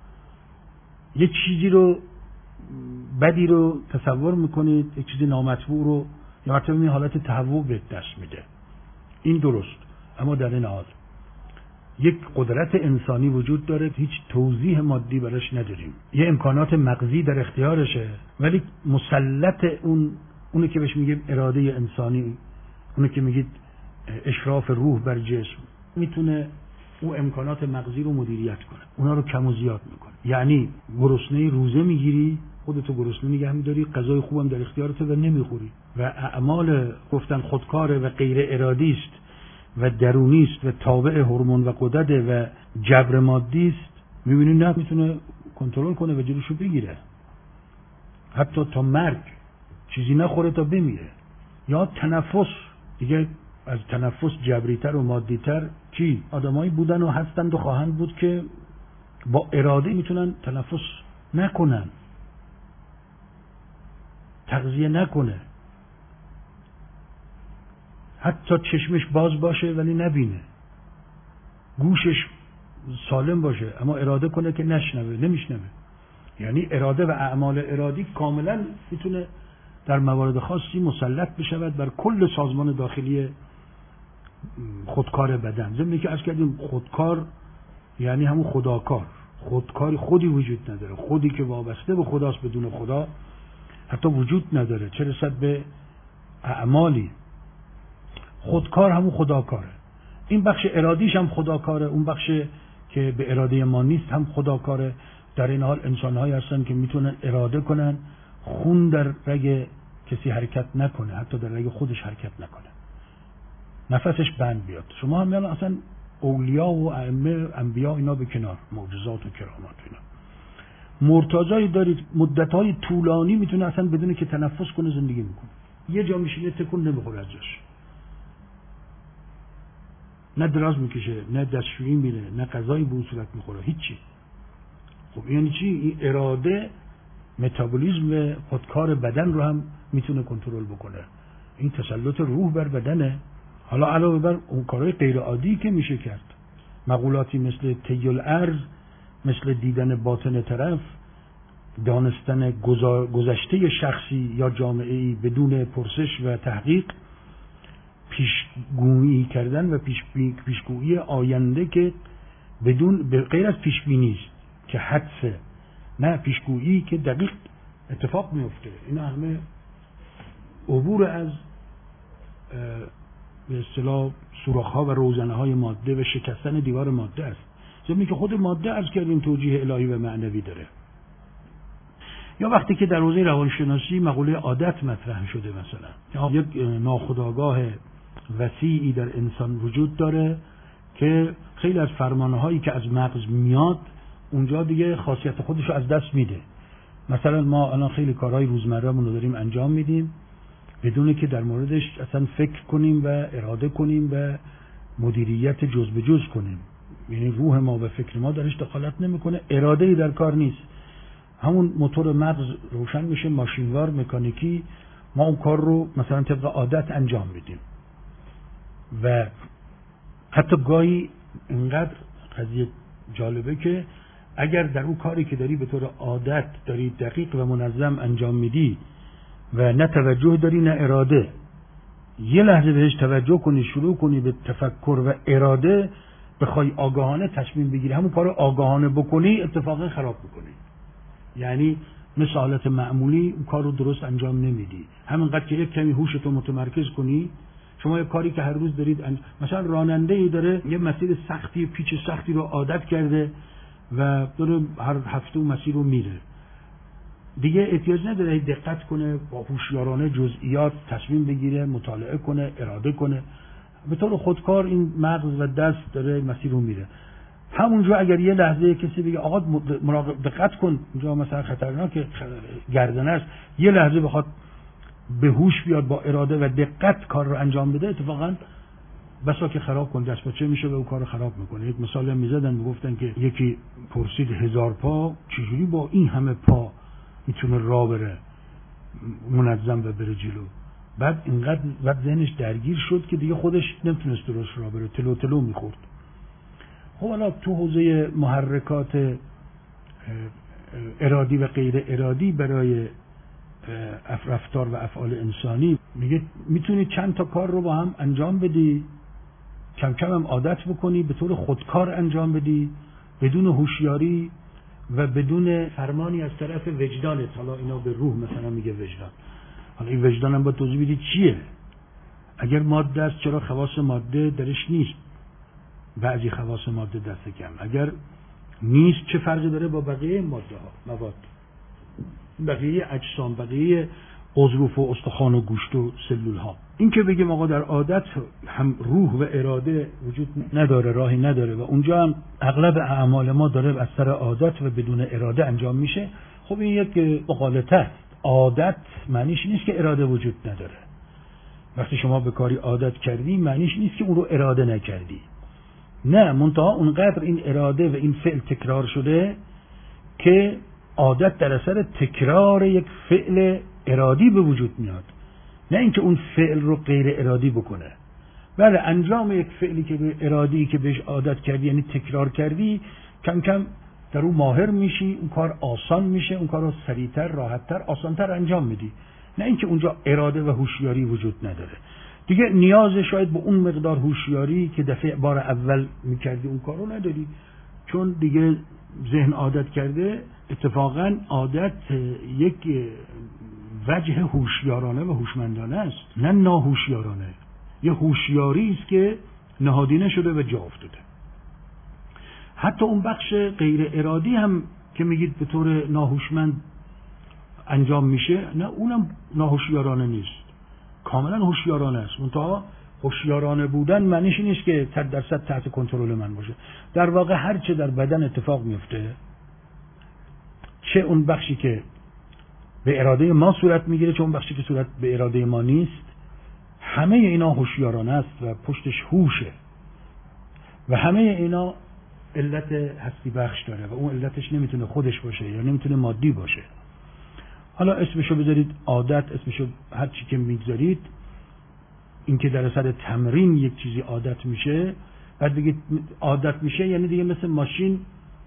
Speaker 1: یک چیزی رو بدی رو تصور میکنید، یک چیزی نامطبوع رو یا حتی این حالت تهوع به دست میده. این درست، اما در این حال یک قدرت انسانی وجود داره، هیچ توضیح مادی براش نداریم، یه امکانات مغزی در اختیارشه، ولی مسلط اونی که بهش میگیم اراده انسانی، اونی که میگید اشراف روح بر جسم، میتونه اون امکانات مغزی رو مدیریت کنه، اونا رو کم و زیاد میکنه. یعنی گرسنه روزه میگیری، خودتو گرسنه نگه میداری، غذای خوبم در اختیارته و نمیخوری و اعمال گفتن خودکاره و غیر ارادی است و درونی است و تابع هورمون و غدد و جبر مادی است، میبینی نه میتونه کنترل کنه و جلوشو بگیره، حتی تا مرگ چیزی نخوره تا بمیره. یا تنفس، دیگه از تنفس جبریتر و مادیتر کی؟ آدمایی بودن و هستند و خواهند بود که با اراده میتونن تنفس نکنن، تغذیه نکنه، حتی چشمش باز باشه ولی نبینه، گوشش سالم باشه اما اراده کنه که نشنوه، نمیشنوه. یعنی اراده و اعمال ارادی کاملا میتونه در موارد خاصی مسلط بشود بر کل سازمان داخلی خودکار بدن. ضمن که عرض کردیم خودکار یعنی همون خداکار، خودکاری خودی وجود نداره، خودی که وابسته به خداست بدون خدا حتی وجود نداره، چه رسد به اعمالی. خودکار همون خداکاره. این بخش ارادیش هم خداکاره، اون بخش که به اراده ما نیست هم خداکاره. در این حال انسان‌هایی هستن که میتونن اراده کنن خون در رگ کسی حرکت نکنه، حتی در رگ خودش حرکت نکنه، نفسش بند بیاد. شما هم یعنی اصلا اولیا و ائمه انبیا اینا به کنار، معجزات و کرامات اینا، مرتضایی دارید مدت‌های طولانی میتونه اصلا بدون که تنفس کنه زندگی میکنه، یه جا میشینه تکون نمیخوره ازش، نه دراز میکشه، نه دستشویی میره، نه غذایی به صورت میخوره، هیچی. خب یعنی چی؟ این اراده متابولیسم خودکار بدن رو هم میتونه کنترل بکنه. این تسلط روح بر بدنه. حالا علاوه بر اون کارهای غیر عادی که میشه کرد، مقولاتی مثل طی الارض، مثل دیدن باطن طرف، دانستن گذشته شخصی یا جامعه‌ای بدون پرسش و تحقیق، پیشگویی کردن و پیشگویی آینده که بدون غیر از پیشبینی است که حدسه، نه پیشگویی که دقیق اتفاق میفته. اینا همه عبور از به اصطلاح سوراخ‌ها و روزنه‌های ماده و شکستن دیوار ماده است. زمینی که خود ماده عرض کردیم توجیه الهی و معنوی داره. یا وقتی که در حوزه روانشناسی مقوله عادت مطرح شده، مثلا یک ناخودآگاه وسیعی در انسان وجود داره که خیلی از فرمانهایی که از مغز میاد اونجا دیگه خاصیت خودش رو از دست میده. مثلا ما الان خیلی کارهای روزمره‌مون رو داریم انجام میدیم بدون که در موردش اصلا فکر کنیم و اراده کنیم و مدیریت جز به جز کنیم. یعنی روح ما و فکر ما درش دخالت نمیکنه، اراده‌ای در کار نیست. همون موتور مغز روشن میشه، ماشینوار، مکانیکی، ما اون کار رو مثلا طبق عادت انجام میدیم. و حتی گاهی اینقدر قضیه جالبه که اگر در اون کاری که داری به طور عادت داری دقیق و منظم انجام میدی و نه توجه داری نه اراده، یه لحظه بهش توجه کنی، شروع کنی به تفکر و اراده، بخوای آگاهانه تصمیم بگیری همون کار رو آگاهانه بکنی، اتفاقا خراب بکنی. یعنی مثل حالت معمولی اون کار رو درست انجام نمیدی. همینقدر که یک کمی هوشتو متمرکز کنی، شما یه کاری که هر روز دارید مثلا راننده‌ای داره یه مسیر سختی، پیچ سختی رو عادت کرده و داره هر هفته اون مسیر رو میره، دیگه احتیاج نداره دقت کنه، با هوشیارانه جزئیات تصمیم بگیره، مطالعه کنه، اراده کنه. به طور خودکار این مغز و دست داره مسیر رو میره. همونجا اگر یه لحظه کسی بگه آقا مراقب دقت کن، اونجا مثلا خطرناک گردنه است، یه لحظه بخواد به هوش بیاد با اراده و دقت کار رو انجام بده، اتفاقا بسا که خراب کن دست بچه میشه و اون کار رو خراب میکنه. یک مثال هم میزدن، میگفتن که یکی پرسید 1000 پا چجوری با این همه پا میتونه راه بره منظم و بره جلو؟ بعد اینقدر بعد ذهنش درگیر شد که دیگه خودش نمیتونست درست راه بره، تلو تلو میخورد. خب حالا تو حوزه محرکات ارادی و غیر ارادی برای رفتار و افعال انسانی میگه میتونی چند تا کار رو با هم انجام بدی، کم کم هم عادت بکنی، به طور خودکار انجام بدی، بدون هوشیاری و بدون فرمانی از طرف وجدانت. حالا اینا به روح مثلا میگه وجدان. حالا این وجدان هم باید توضیح بدی چیه. اگر ماده است چرا خواص ماده درش نیست؟ بعضی خواص ماده دست کم. اگر نیست چه فرقی داره با بقیه ماده ها، مواد، بقیه اجسام، بقیه عضروف و استخوان و گوشت و سلول ها؟ این که بگیم آقا در عادت هم روح و اراده وجود نداره، راهی نداره و اونجا هم اغلب اعمال ما داره از سر عادت و بدون اراده انجام میشه، خب این یک مغالطه است. عادت معنیش نیست که اراده وجود نداره. وقتی شما به کاری عادت کردی معنیش نیست که اون رو اراده نکردی. نه، منتها اونقدر این اراده و این فعل تکرار شده که عادت در اثر تکرار یک فعل ارادی به وجود میاد، نه اینکه اون فعل رو غیر ارادی بکنه. بله، انجام یک فعلی که به ارادی که بهش عادت کردی یعنی تکرار کردی، کم کم در اون ماهر میشی، اون کار آسان میشه، اون کار رو سریعتر، راحتتر، آسانتر انجام میدی. نه اینکه اونجا اراده و هوشیاری وجود نداره. دیگه نیاز شاید به اون مقدار هوشیاری که دفعه بار اول میکردی اون کارو نداری، چون دیگه ذهن عادت کرده. اتفاقا عادت یک وجه هوشیارانه و هوشمندانه است، نه ناهوشیارانه. یه هوشیاری است که نهادینه شده و جا افتاده. حتی اون بخش غیر ارادی هم که میگید به طور ناهوشمند انجام میشه، نه اونم ناهوشیارانه نیست، کاملا هوشیارانه است. منتها هوشیارانه بودن معنیش نیست که 100% تحت کنترل من باشه. در واقع هر چه در بدن اتفاق میفته، چه اون بخشی که به اراده ما صورت میگیره چه اون بخشی که صورت به اراده ما نیست، همه اینا هوشیارانه است و پشتش هوشه و همه اینا علت هستی بخش داره و اون علتش نمیتونه خودش باشه یا نمیتونه مادی باشه. حالا اسمشو بذارید عادت، اسمشو هر چی که میگذارید، این که در اثر تمرین یک چیزی عادت میشه، بعد بگید عادت میشه یعنی دیگه مثل ماشین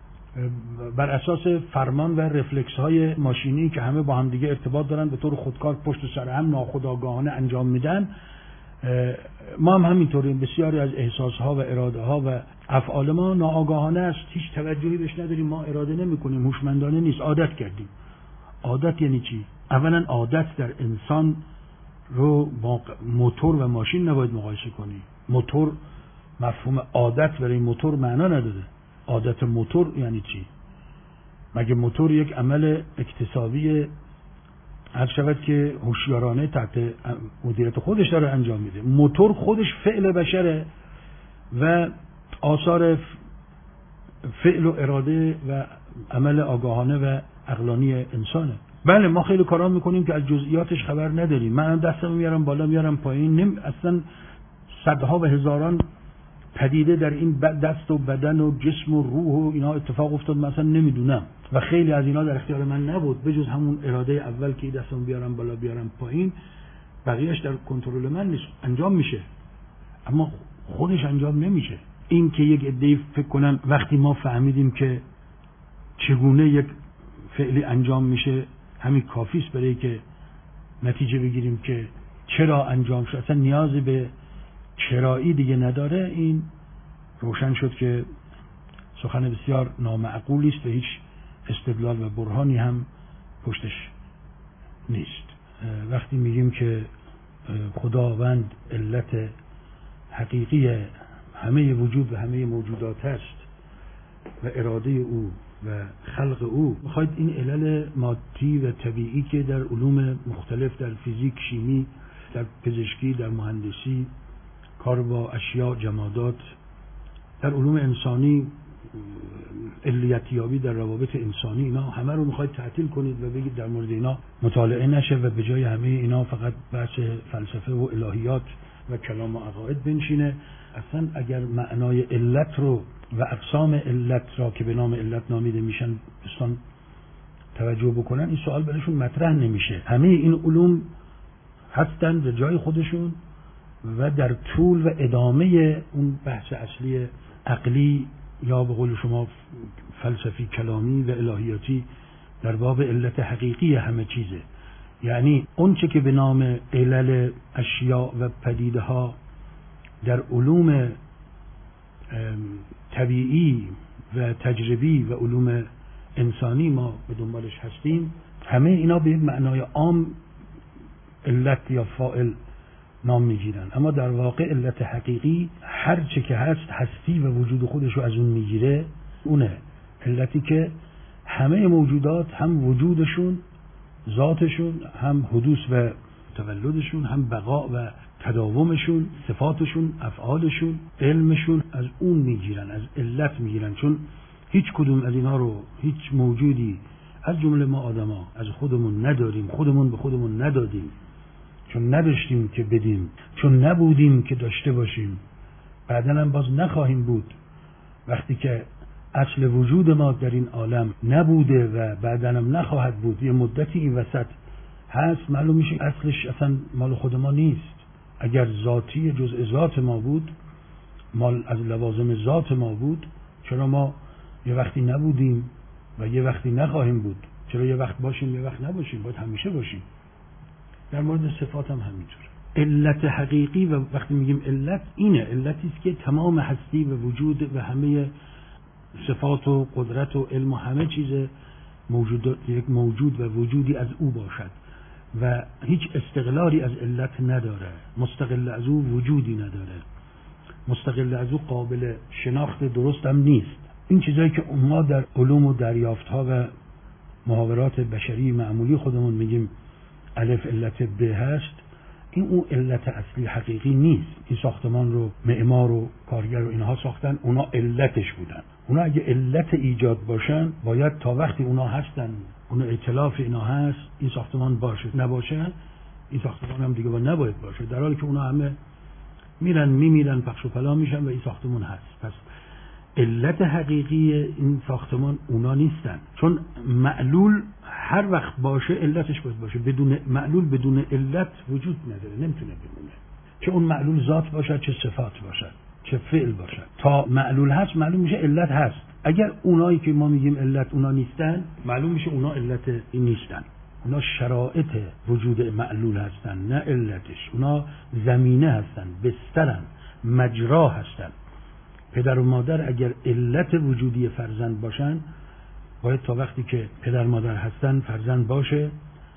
Speaker 1: بر اساس فرمان و رفلکس های ماشینی که همه با هم دیگه ارتباط دارن، به طور خودکار پشت سر هم ناخودآگاهانه انجام میدن. ما هم همینطوریم. بسیاری از احساس ها و اراده ها و افعال ما ناآگاهانه است، هیچ توجهی بهش نداریم، ما اراده نمی کنیم، هوشمندانه نیست، عادت کردیم. عادت یعنی چی؟ اولا عادت در انسان رو با موتور و ماشین نباید مقایسه کنی. موتور، مفهوم عادت برای موتور معنا نداره. عادت موتور یعنی چی؟ مگه موتور یک عمل اکتسابی هر شود که هوشیارانه تحت مدیریت خودش داره انجام میده. موتور خودش فعل بشره و آثار فعل و اراده و عمل آگاهانه و عقلانی انسانه. بله ما خیلی کارا میکنیم که از جزئیاتش خبر نداریم. من دستم میارم بالا میارم پایین، اصلا صدها و هزاران پدیده در این دست و بدن و جسم و روح و اینا اتفاق افتاد، من اصلا نمیدونم و خیلی از اینا در اختیار من نبود بجز همون اراده اول که دستم بیارم بالا بیارم پایین. بقیهش در کنترل من نیست، انجام میشه اما خودش انجام نمیشه. این که یک عده‌ای فکر کنن وقتی ما فهمیدیم که چگونه یک فعلی انجام میشه همین کافیست برای که نتیجه بگیریم که چرا انجام شد، اصلا نیازی به چرایی دیگه نداره. این روشن شد که سخن بسیار نامعقولی است و هیچ استدلال و برهانی هم پشتش نیست. وقتی میگیم که خداوند علت حقیقی همه وجود و همه موجودات است و اراده او و خلق او، میخواید این علل مادی و طبیعی که در علوم مختلف، در فیزیک، شیمی، در پزشکی، در مهندسی، کار با اشیاء، جمادات، در علوم انسانی، علیتیابی در روابط انسانی، اینا همه رو میخواید تعطیل کنید و بگید در مورد اینا مطالعه نشه و به جای همه اینا فقط بحث فلسفه و الهیات و کلام و عقاید بنشینه. اصلا اگر معنای علت رو و اقسام علت را که به نام علت نامیده میشن دوستان توجه بکنن، این سوال براشون مطرح نمیشه. همه این علوم هستن به جای خودشون و در طول و ادامه اون بحث اصلی عقلی یا به قول شما فلسفی کلامی و الهیاتی در باب علت حقیقی همه چیزه. یعنی اون چه که به نام علل اشیاء و پدیده ها در علوم طبیعی و تجربی و علوم انسانی ما به دنبالش هستیم، همه اینا به یک معنای عام علت یا فاعل نام میگیرن، اما در واقع علت حقیقی هر چه که هست، هستی و وجود خودش رو از اون میگیره، اونه علتی که همه موجودات هم وجودشون، ذاتشون، هم حدوث و تولدشون، هم بقا و تداومشون، صفاتشون، افعالشون، علمشون از اون میگیرن، از علت میگیرن. چون هیچ کدوم از اینا رو هیچ موجودی از جمله ما آدما از خودمون نداریم، خودمون به خودمون ندادیم، چون نداشتیم که بدیم، چون نبودیم که داشته باشیم، بعدن هم باز نخواهیم بود. وقتی که اصل وجود ما در این عالم نبوده و بعدن هم نخواهد بود، یه مدتی این وسط هست، معلوم میشه اصلش اصلا مال خود ما نیست. اگر ذاتی جزء ذات ما بود، مال از لوازم ذات ما بود، چرا ما یه وقتی نبودیم و یه وقتی نخواهیم بود؟ چرا یه وقت باشیم یه وقت نباشیم؟ باید همیشه باشیم. در مورد صفات هم همینطور. علت حقیقی و وقتی میگیم علت، اینه علتی است که تمام هستی و وجود و همه صفات و قدرت و علم و همه چیز یک موجود و وجودی از او باشد و هیچ استقلالی از علت نداره، مستقل از او وجودی نداره، مستقل از او قابل شناخت درست هم نیست. این چیزایی که ما در علوم و دریافت‌ها و محاورات بشری معمولی خودمون میگیم الف علت ب هست، این اون علت اصلی حقیقی نیست. این ساختمان رو معمار و کارگر و اینها ساختن، اونا علتش بودن. اونا اگه علت ایجاد باشن باید تا وقتی اونا هستن، اونا ائتلاف اینا هست، این ساختمان باشه. نباشه این ساختمان هم دیگه نباید باشه، در حالی که اونا همه میرن میمیرن، پخش و پلا میشن و این ساختمان هست. پس علت حقیقی این ساختمان اونا نیستن، چون معلول هر وقت باشه علتش باید باشه. بدون معلول، بدون علت وجود نداره، نمیتونه بمونه، چه اون معلول ذات باشد، چه صفات باشد، چه فعل باشد. تا معلول هست معلوم میشه علت هست. اگر اونایی که ما میگیم علت اونا نیستن، معلوم میشه اونا علت این نیستن. اونا شرایط وجود معلول هستن، نه علتش. اونا زمینه هستن، بسترن، مجرا هستن. پدر و مادر اگر علت وجودی فرزند باشن، باید تا وقتی که پدر مادر هستن فرزند باشه.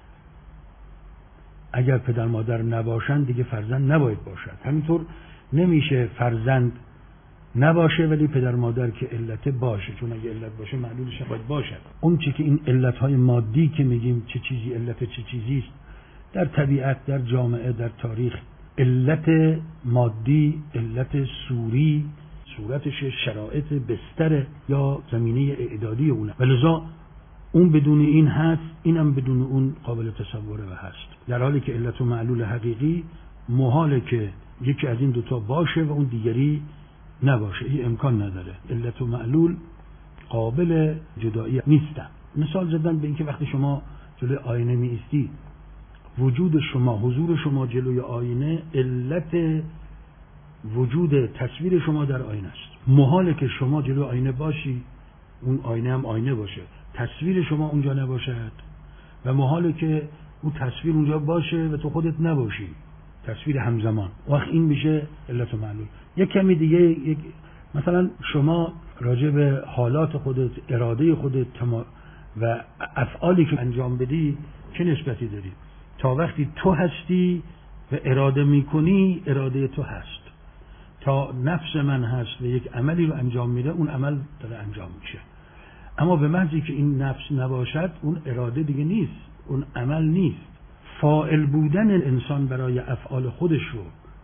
Speaker 1: اگر پدر مادر نباشن دیگه فرزند نباید باشد. همینطور نمیشه فرزند نباشه ولی پدر مادر که علت باشه، چون اگه علت باشه معلولش باید باشه. اون چی که این علتهای مادی که میگیم چه چیزی علت چه چیزی است در طبیعت، در جامعه، در تاریخ، علت مادی، علت صوری، صورتش، شرایط، بستر یا زمینه اعدادی اونه، ولذا اون بدون این هست، اینم بدون اون قابل تصوره و هست. در حالی که علت و معلول حقیقی محاله که یکی از این دوتا باشه و اون دیگری نباشه، این امکان نداره. علت و معلول قابل جدایی نیستن. مثال زدن به اینکه وقتی شما جلوی آینه می ایستی، وجود شما، حضور شما جلوی آینه علت وجود تصویر شما در آینه است. محاله که شما جلوی آینه باشی، اون آینه هم آینه باشه، تصویر شما اونجا نباشد، و محاله که اون تصویر اونجا باشه و تو خودت نباشی، تصویر همزمان. وقت این میشه علت و معلول. یک کمی دیگه، مثلا شما راجع به حالات خودت، اراده خودت و افعالی که انجام بدی چه نسبتی داری؟ تا وقتی تو هستی و اراده میکنی، اراده تو هست. تا نفس من هست و یک عملی رو انجام میده، اون عمل داره انجام میشه. اما به محضی که این نفس نباشد، اون اراده دیگه نیست، اون عمل نیست. فاعل بودن انسان برای افعال خودش رو،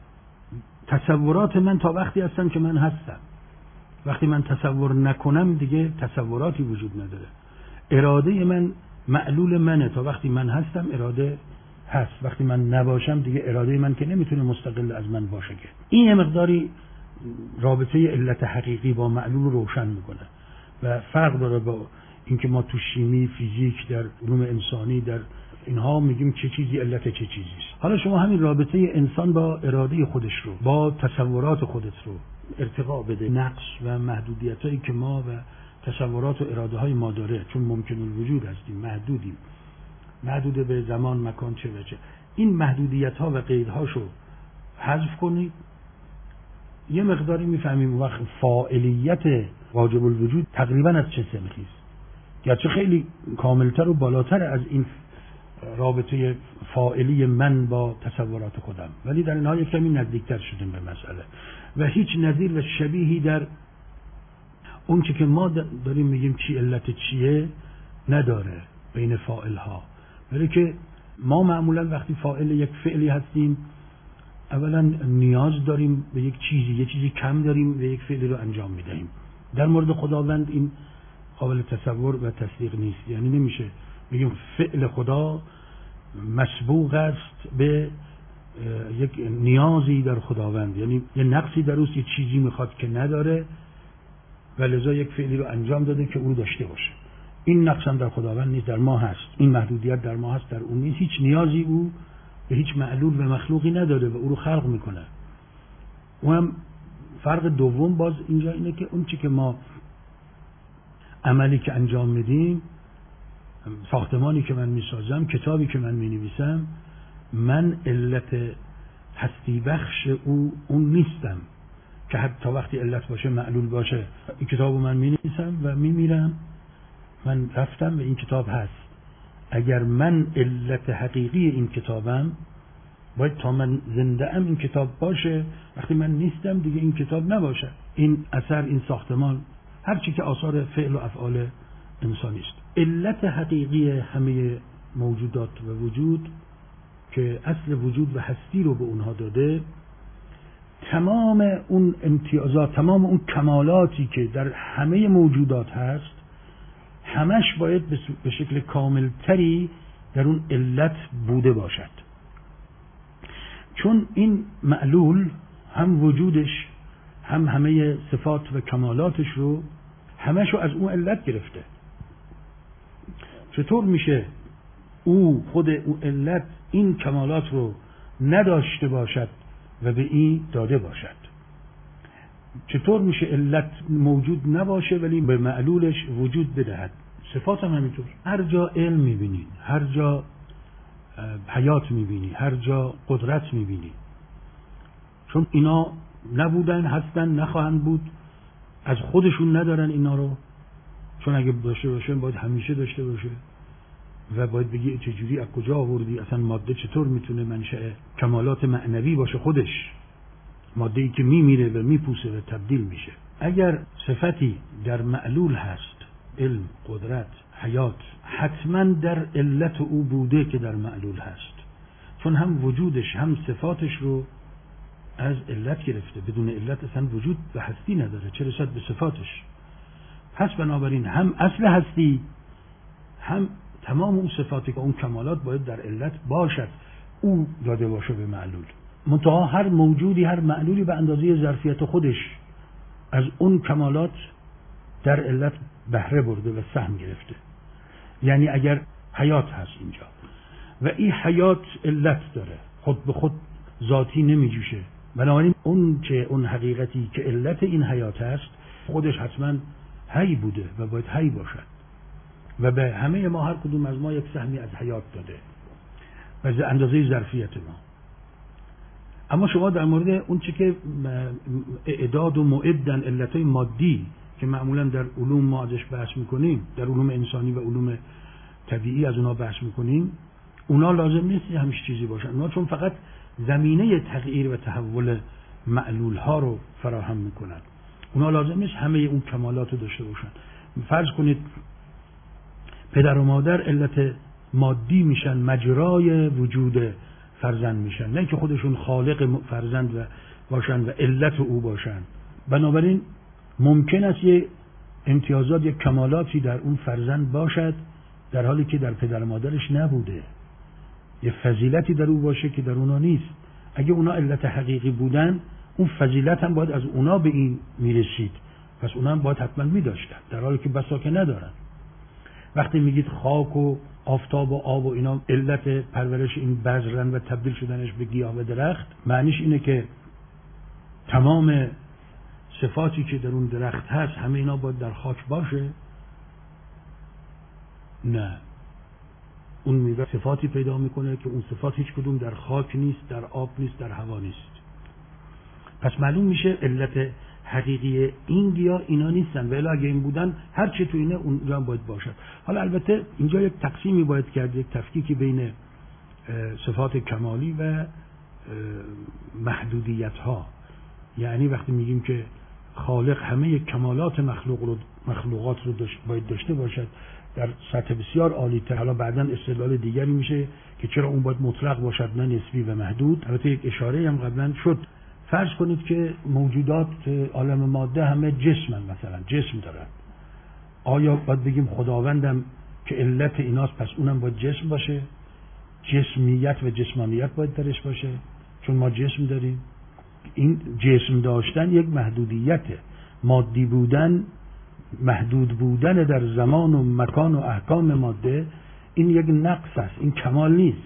Speaker 1: تصورات من تا وقتی هستن که من هستم. وقتی من تصور نکنم دیگه تصوراتی وجود نداره. اراده من معلول منه، تا وقتی من هستم اراده هست. وقتی من نباشم دیگه اراده من که نمیتونه مستقل از من باشه. که این یه مقداری رابطه علت حقیقی با معلول رو روشن میکنه و فرق داره با اینکه ما تو شیمی، فیزیک، در علوم انسانی، در اینها میگیم چه چیزی علت چه چیزی است. حالا شما همین رابطه انسان با اراده خودش رو، با تصورات خودت رو ارتقا بده. نقص و محدودیتایی که ما و تصورات و اراده های ما داره، چون ممکن الوجود هستیم، محدودیم، محدود به زمان، مکان، چه و چه. این محدودیت ها و قیدهاشو حذف کنید، یه مقداری میفهمیم وقت فاعلیت واجب الوجود تقریبا از چه سمخی است. گرچه خیلی کاملتر و بالاتر از این رابطه فاعلی من با تصورات خودم، ولی در اینها یک کمی نزدیکتر شدیم به مسئله و هیچ نظیر و شبیهی در اون چی که ما داریم میگیم چی علت چیه نداره بین فاعل ها. ولی که ما معمولا وقتی فاعل یک فعلی هستیم، اولا نیاز داریم به یک چیزی، یک چیزی کم داریم و یک فعلی رو انجام میدهیم. در مورد خداوند این قابل تصور و تصدیق نیست. یعنی نمیشه بگیم فعل خدا مسبوق است به یک نیازی در خداوند، یعنی یه نقصی در اوست، یه چیزی میخواد که نداره و لذا یک فعلی رو انجام داده که او داشته باشه. این نقص هم در خداوند نیست، در ما هست. این محدودیت در ما هست، در اون نیست. هیچ نیازی او به هیچ معلول و مخلوقی نداره و او رو خلق میکنه. و هم فرق دوم باز اینجا اینه که اون چی که ما عملی که انجام میدیم، ساختمانی که من میسازم، کتابی که من مینویسم، من علت هستی بخش اون نیستم که حتی وقتی علت باشه معلول باشه. این کتابو من مینویسم و میمیرم، من رفتم و این کتاب هست. اگر من علت حقیقی این کتابم، باید تا من زنده ام این کتاب باشه. وقتی من نیستم دیگه این کتاب نباشه. این اثر، این ساختمان، هر چی که آثار فعل و افعال انسانی است. علت حقیقی همه موجودات و وجود که اصل وجود و هستی رو به اونها داده، تمام اون امتیازات، تمام اون کمالاتی که در همه موجودات هست، همش باید به شکل کاملتری در اون علت بوده باشد. چون این معلول هم وجودش، هم همه صفات و کمالاتش رو همش رو از اون علت گرفته. چطور میشه او خود اون علت این کمالات رو نداشته باشد و به این داده باشد؟ چطور میشه علت موجود نباشه ولی به معلولش وجود بدهد؟ صفات هم همینطور. هر جا علم میبینی، هر جا حیات میبینی، هر جا قدرت میبینی، چون اینا نبودن، هستن، نخواهند بود، از خودشون ندارن اینا رو. چون اگه داشته باشه باید همیشه داشته باشه و باید بگی چجوری، از کجا آوردی، اصلا ماده چطور میتونه منشأ کمالات معنوی باشه خودش؟ ماده‌ای که میمیره و میپوسه و تبدیل میشه. اگر صفتی در معلول هست، علم، قدرت، حیات، حتما در علت او بوده که در معلول هست، چون هم وجودش هم صفاتش رو از علت گرفته. بدون علت اصلا وجود و هستی نداره، چه رسد به صفاتش. پس بنابراین هم اصل هستی هم تمام اون صفاتی که اون کمالات باید در علت باشد، او داده باشه به معلول. منتها هر موجودی، هر معلولی به اندازه ظرفیت خودش از اون کمالات در علت بهره برده و سهم گرفته. یعنی اگر حیات هست اینجا و این حیات علت داره، خود به خود ذاتی نمی جوشه، بنابراین اون حقیقتی که علت این حیات هست خودش حتما حی بوده و باید حی باشد و به همه ما، هر کدوم از ما یک سهمی از حیات داده و به اندازه ظرفیت ما. اما شما در مورد اون چه که اعداد و معدن، علتای مادی که معمولا در علوم ما ازش بحث میکنیم، در علوم انسانی و علوم طبیعی از اونا بحث میکنیم، اونا لازم نیست همیشه چیزی باشن. اونا چون فقط زمینه تغییر و تحول معلول ها رو فراهم میکنن، اونا لازم نیست همه اون کمالات رو داشته باشن. فرض کنید پدر و مادر علت مادی میشن، مجرای وجود فرزند میشن، نه که خودشون خالق فرزند و باشن و علت او باشن. بنابراین ممکن است یه امتیازات، یک کمالاتی در اون فرزند باشد در حالی که در پدر و مادرش نبوده، یه فضیلتی در او باشه که در اونا نیست. اگه اونا علت حقیقی بودن، اون فضیلت هم باید از اونا به این میرسید، پس اونا هم باید حتما میداشتن، در حالی که بسا که ندارن. وقتی میگید خاک و آفتاب و آب و اینا علت پرورش این بذرن و تبدیل شدنش به گیاه و درخت، معنیش اینه که تمام صفاتی که در اون درخت هست همه اینا باید در خاک باشه؟ نه، اون میوه صفاتی پیدا میکنه که اون صفات هیچ کدوم در خاک نیست، در آب نیست، در هوا نیست. پس معلوم میشه علت حقیقی این گیاه اینا نیستن، ولی اگه این بودن هر چی تو اینه اونجا هم باید باشد. حالا البته اینجا یک تقسیمی باید کرد، یک تفکیکی بین صفات کمالی و محدودیت ها. یعنی وقتی میگیم که خالق همه کمالات مخلوقات رو باید داشته باشد در سطح بسیار عالی تر، حالا بعداً استدلال دیگری میشه که چرا اون باید مطلق باشد نه نسبی و محدود. البته یک اشاره هم قبلا شد. فرض کنید که موجودات عالم ماده همه جسمن، مثلا جسم دارن، آیا باید بگیم خداوندم که علت ایناست پس اونم باید جسم باشه؟ جسمیت و جسمانیت باید درش باشه چون ما جسم داریم؟ این جسم داشتن یک محدودیته. مادی بودن، محدود بودن در زمان و مکان و احکام ماده، این یک نقص است، این کمال نیست،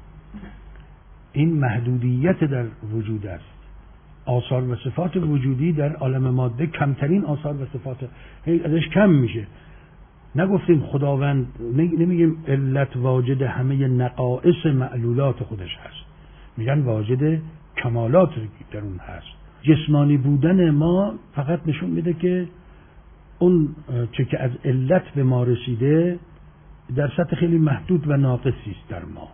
Speaker 1: این محدودیت در وجود است. آثار و صفات وجودی در عالم ماده کمترین آثار و صفات، ازش کم میشه. نگفتیم خداوند، نمیگیم علت واجد همه نقائص معلولات خودش هست، میگن واجد کمالات در اون هست. جسمانی بودن ما فقط نشون میده که اون چه که از علت به ما رسیده در سطح خیلی محدود و ناقصی است در ما،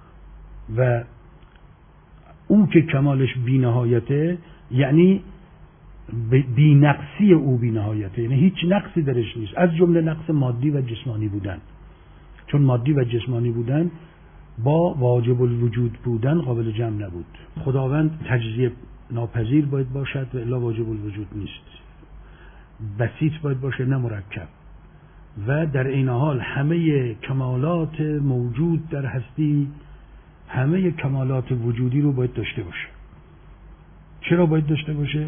Speaker 1: و اون که کمالش بی‌نهایته یعنی بی‌نقصی او بی‌نهایته، یعنی هیچ نقصی درش نیست، از جمله نقص مادی و جسمانی بودن. چون مادی و جسمانی بودن با واجب الوجود بودن قابل جمع نبود. خداوند تجزیه ناپذیر باید باشد و الا واجب الوجود نیست، بسیط باید باشه نه مرکب، و در این حال همه کمالات موجود در هستی، همه کمالات وجودی رو باید داشته باشه. چرا باید داشته باشه؟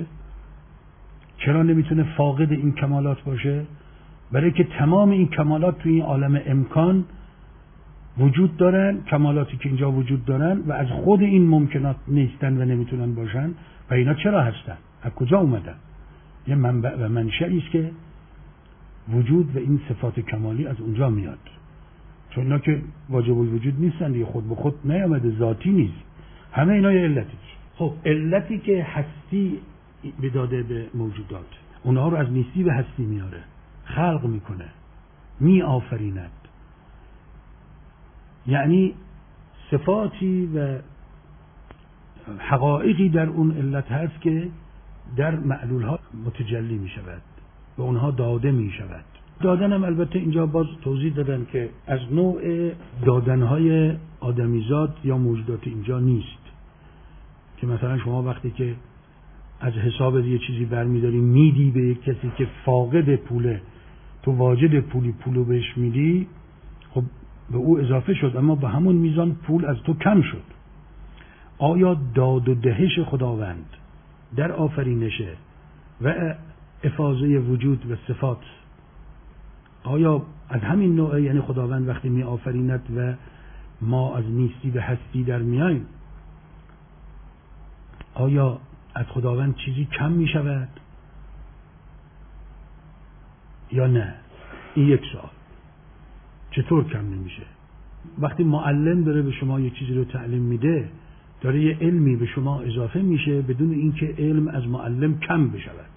Speaker 1: چرا نمیتونه فاقد این کمالات باشه؟ برای که تمام این کمالات توی این عالم امکان وجود دارن، کمالاتی که اینجا وجود دارن و از خود این ممکنات نیستن و نمیتونن باشن. و اینا چرا هستن؟ از کجا اومدن؟ یه منبع و منشأی است که وجود و این صفات کمالی از اونجا میاد. چون اینا که واجب الوجود نیستن دیگه، خود به خود نیامده، ذاتی نیست، همه اینا یه علتی. خب علتی که هستی بداده به موجودات، اونها رو از نیستی به هستی میاره، خلق میکنه، می آفریند. یعنی صفاتی و حقایقی در اون علت هست که در معلول ها متجلی می شود، به اونها داده می شود. دادن هم البته اینجا باز توضیح دادن که از نوع دادنهای آدمیزاد یا موجودات اینجا نیست، که مثلا شما وقتی که از حساب یه چیزی برمیداری میدی به یک کسی که فاقد پوله، تو واجد پولی، پولو بهش میدی، خب به او اضافه شد اما به همون میزان پول از تو کم شد. آیا داد و دهش خداوند در آفرینشه و افاضه وجود و صفات آیا از همین نوع؟ یعنی خداوند وقتی می آفریند و ما از نیستی به هستی در میاییم، آیا از خداوند چیزی کم می شود یا نه؟ این یک سوال. چطور کم نمیشه؟ وقتی معلم داره به شما یک چیزی رو تعلیم میده، داره یه علمی به شما اضافه میشه بدون اینکه علم از معلم کم بشود.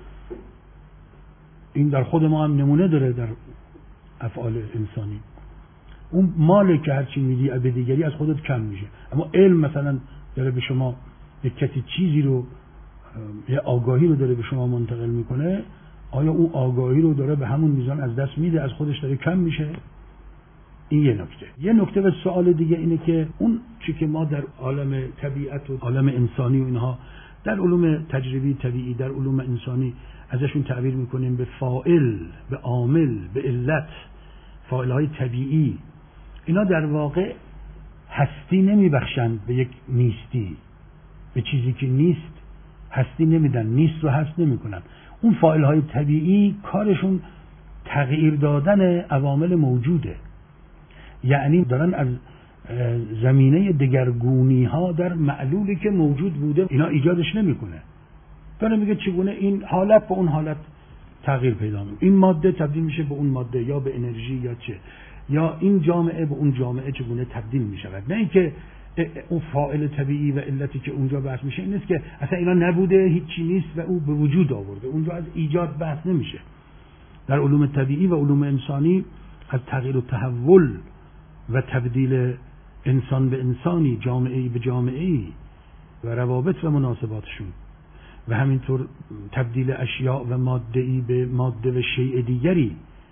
Speaker 1: این در خود ما هم نمونه داره در افعال انسانی. اون ماله که هرچی میدی به دیگری از خودت کم میشه، اما علم مثلا داره به شما، یک کسی چیزی رو، یه آگاهی رو داره به شما منتقل میکنه، آیا اون آگاهی رو داره به همون میزان از دست میده، از خودش داره کم میشه؟ این یه نکته. یه نکته و سوال دیگه اینه که اون چی که ما در عالم طبیعت و عالم انسانی و اینها، در علوم تجربی طبیعی، در علوم انسانی ازشون تعبیر میکنیم به فاعل، به عامل، به علت، فاعل‌های طبیعی، اینا در واقع هستی نمیبخشند به یک نیستی، به چیزی که نیست هستی نمیدن، نیست رو هست نمیکنن. اون فاعل‌های طبیعی کارشون تغییر دادن عوامل موجوده، یعنی دارن از زمینه دگرگونی ها در معلولی که موجود بوده اینا ایجادش نمیکنه. داره میگه چگونه این حالت به اون حالت تغییر پیدا میکنه، این ماده تبدیل میشه به اون ماده، یا به انرژی یا چه، یا این جامعه به اون جامعه چگونه تبدیل میشود. نه اینکه اون فاعل طبیعی و علتی که اونجا بحث میشه این نیست که اصلا اینا نبوده، هیچی نیست و او به وجود آورده، اونجا از ایجاد بحث نمیشه. در علوم طبیعی و علوم انسانی از تغییر و تحول و تبدیل انسان به انسانی، جامعه‌ای به جامعه‌ای و روابط و مناسباتشون و همینطور تبدیل اشیاء و ماده‌ای به ماده و شیء دیگری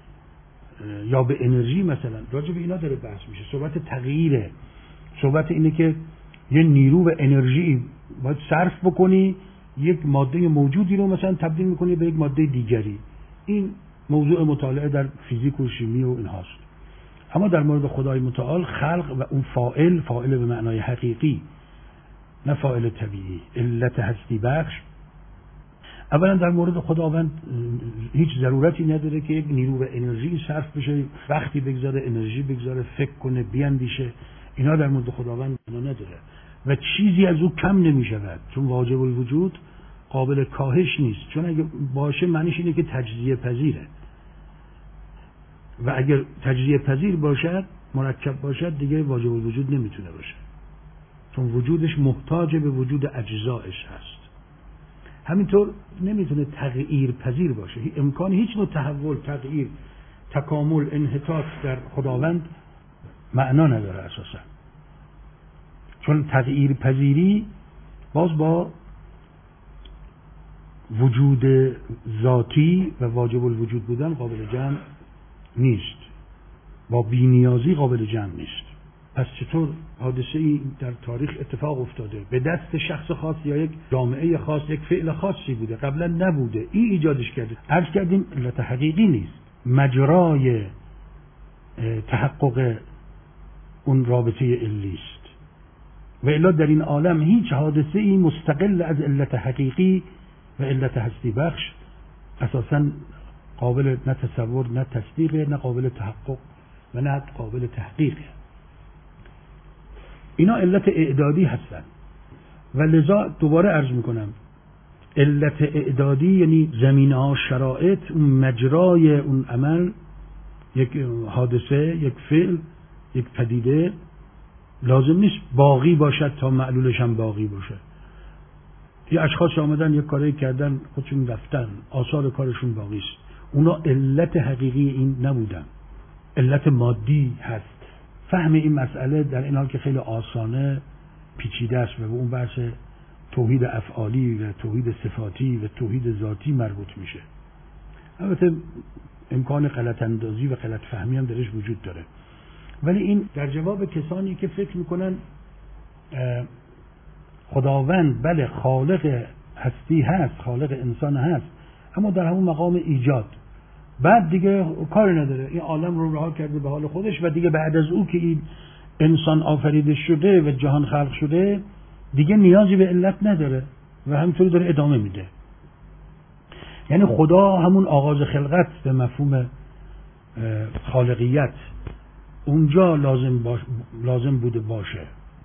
Speaker 1: یا به انرژی، مثلا راجع به اینا داره بحث میشه. صحبت تغییره، صحبت اینه که یه نیرو و انرژی باید صرف بکنی، یک ماده موجودی رو مثلا تبدیل میکنی به یک ماده دیگری. این موضوع مطالعه در فیزیک و شیمی و اینهاست. اما در مورد خدای متعال خلق و اون فاعل به معنای حقیقی، نه فاعل طبیعی، علت هستی بخش، اولا در مورد خداوند هیچ ضرورتی نداره که یک نیرو و انرژی صرف بشه، وقتی بگذاره، انرژی بگذاره، فکر کنه، بیاندیشه. اینا در مورد خداوند نداره و چیزی از او کم نمی شود، چون واجب الوجود قابل کاهش نیست. چون اگه باشه معنیش اینه که تجزیه پذیره، و اگر تجزیه پذیر باشد، مرکب باشد، دیگه واجب الوجود نمیتونه باشه، چون وجودش محتاج به وجود اجزایش هست. همینطور نمیتونه تغییر پذیر باشه، امکان هیچ نوع تحول، تغییر، تکامل، انحطاط در خداوند معنا نداره اساسا، چون تغییر پذیری باز با وجود ذاتی و واجب الوجود بودن قابل جمع نیست، با بی‌نیازی قابل جمع نیست. پس چطور حادثه‌ای در تاریخ اتفاق افتاده، به دست شخص خاص یا یک جامعه خاص، یک فعل خاصی بوده، قبلا نبوده، این ایجادش کرده. عرض کردیم علت حقیقی نیست، مجرای تحقق اون رابطه علی است. و الا در این عالم هیچ حادثه‌ای مستقل از علت حقیقی و علت هستی بخش اساساً قابل نه تصور، نه تصدیق، نه قابل تحقق و نه قابل تحقیق. اینا علت اعدادی هستن و لذا دوباره عرض میکنم علت اعدادی یعنی زمینه‌ها، شرایط، اون مجرای اون عمل، یک حادثه، یک فعل، یک پدیده لازم نیست باقی باشد تا معلولش هم باقی باشه. یه اشخاص آمدن یک کاری کردن، خودشون رفتن، آثار کارشون باقی است. اونا علت حقیقی این نبودن، علت مادی هست. فهم این مسئله در این حال که خیلی آسانه پیچیده است و به اون بحث توحید افعالی و توحید صفاتی و توحید ذاتی مربوط میشه. البته امکان غلط اندازی و غلط فهمی هم درش وجود داره، ولی این در جواب کسانی که فکر میکنن خداوند بله خالق هستی هست، خالق انسان هست، اما در همون مقام ایجاد، بعد دیگه کاری نداره، این عالم رو رها کرده به حال خودش و دیگه بعد از او که این انسان آفریده شده و جهان خلق شده دیگه نیازی به علت نداره و همینطوری داره ادامه میده. یعنی خدا همون آغاز خلقت به مفهوم خالقیت اونجا لازم بوده باشه،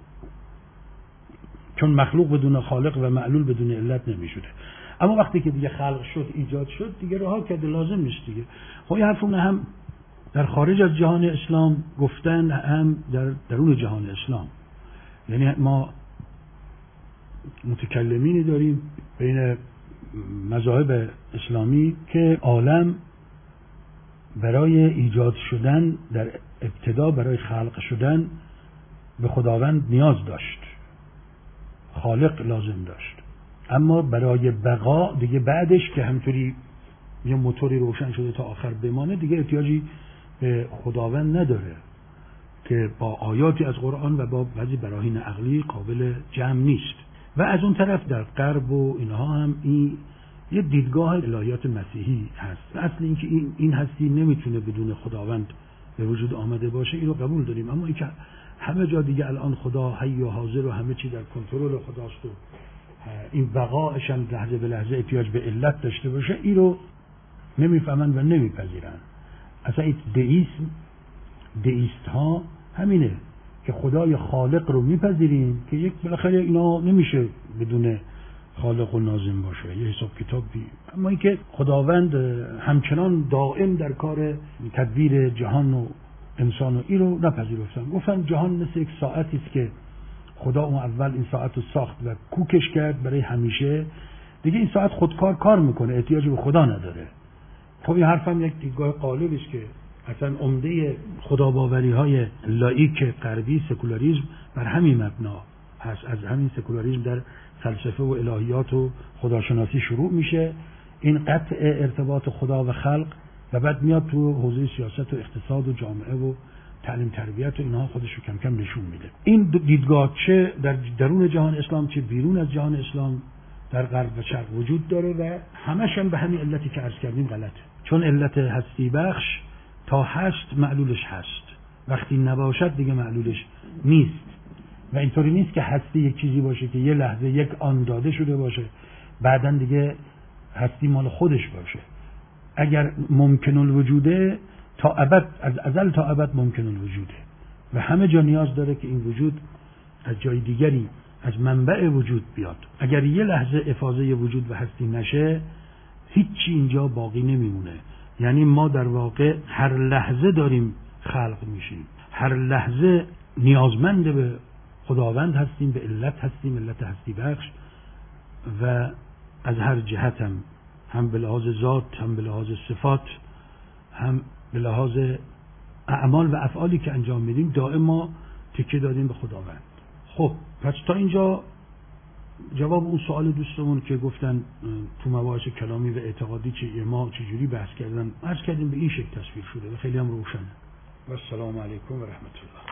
Speaker 1: چون مخلوق بدون خالق و معلول بدون علت نمیشده. اما وقتی که دیگه خلق شد، ایجاد شد، دیگه رها کرده، لازم نیست دیگه. خب این حرفونه هم در خارج از جهان اسلام گفتن، هم در درون جهان اسلام. یعنی ما متکلمینی داریم بین مذاهب اسلامی که عالم برای ایجاد شدن، در ابتدا برای خلق شدن به خداوند نیاز داشت، خالق لازم داشت، اما برای بقا دیگه بعدش که همطوری یه موتوری روشن شده تا آخر بمانه دیگه احتیاجی به خداوند نداره که با آیاتی از قرآن و با بعضی براهین عقلی قابل جمع نیست. و از اون طرف در غرب و اینها هم این یه دیدگاه الهیات مسیحی هست. اصل این که این هستی نمیتونه بدون خداوند به وجود آمده باشه، این رو قبول داریم، اما این که همه جا دیگه الان خدا حی و حاضر و همه چی در کنترل خداست و این بقایش هم لحظه به لحظه احتیاج به علت داشته باشه، این رو نمیفهمن و نمیپذیرن. اصلا این دئیست ها همینه که خدای خالق رو میپذیریم که یک بالاخره اینا نمیشه بدون خالق و ناظم باشه، یه حساب کتاب بی. اما اینکه خداوند همچنان دائم در کار تدبیر جهان و انسان و این رو نپذیرفتن. گفتن جهان مثل یک ساعتی است که خدا اون اول این ساعت رو ساخت و کوکش کرد برای همیشه، دیگه این ساعت خودکار کار میکنه، احتیاجی به خدا نداره. خب این حرف هم یک دیدگاه قالبی است که اصلا عمده خداباوری های لاییک غربی، سکولاریسم، بر همین مبنا هست. از همین سکولاریسم در فلسفه و الهیات و خداشناسی شروع میشه، این قطع ارتباط خدا و خلق، و بعد میاد تو حوزه سیاست و اقتصاد و جامعه و تعلیم تربیت و اینها خودش رو کم کم نشون میده. این دیدگاه چه در درون جهان اسلام چه بیرون از جهان اسلام در غرب و شرق وجود داره و همش هم به همین علتی که عرض کردیم غلطه. چون علت هستی بخش تا هست معلولش هست، وقتی نباشد دیگه معلولش نیست. و اینطوری نیست که هستی یک چیزی باشه که یه لحظه یک آن داده شده باشه بعدن دیگه هستی مال خودش باشه. اگر ممکن الوجوده تا ابد، از ازل تا ابد ممکن الوجوده و همه جا نیاز داره که این وجود از جای دیگری، از منبع وجود بیاد. اگر یه لحظه افاضه وجود و هستی نشه هیچی اینجا باقی نمیمونه. یعنی ما در واقع هر لحظه داریم خلق میشیم، هر لحظه نیازمند به خداوند هستیم، به علت هستیم، علت هستی بخش، و از هر جهت هم به لحاظ ذات، هم به لحاظ صفات، هم به لحاظ اعمال و افعالی که انجام میدیم دائم ما تکیه دادیم به خداوند. خب پس تا اینجا جواب اون سوال دوستمون که گفتن تو مباحث کلامی و اعتقادی ما چجوری بحث کردن، عرض کردیم به این شکل تصویر شده و خیلی هم روشنه. و السلام علیکم و رحمت الله.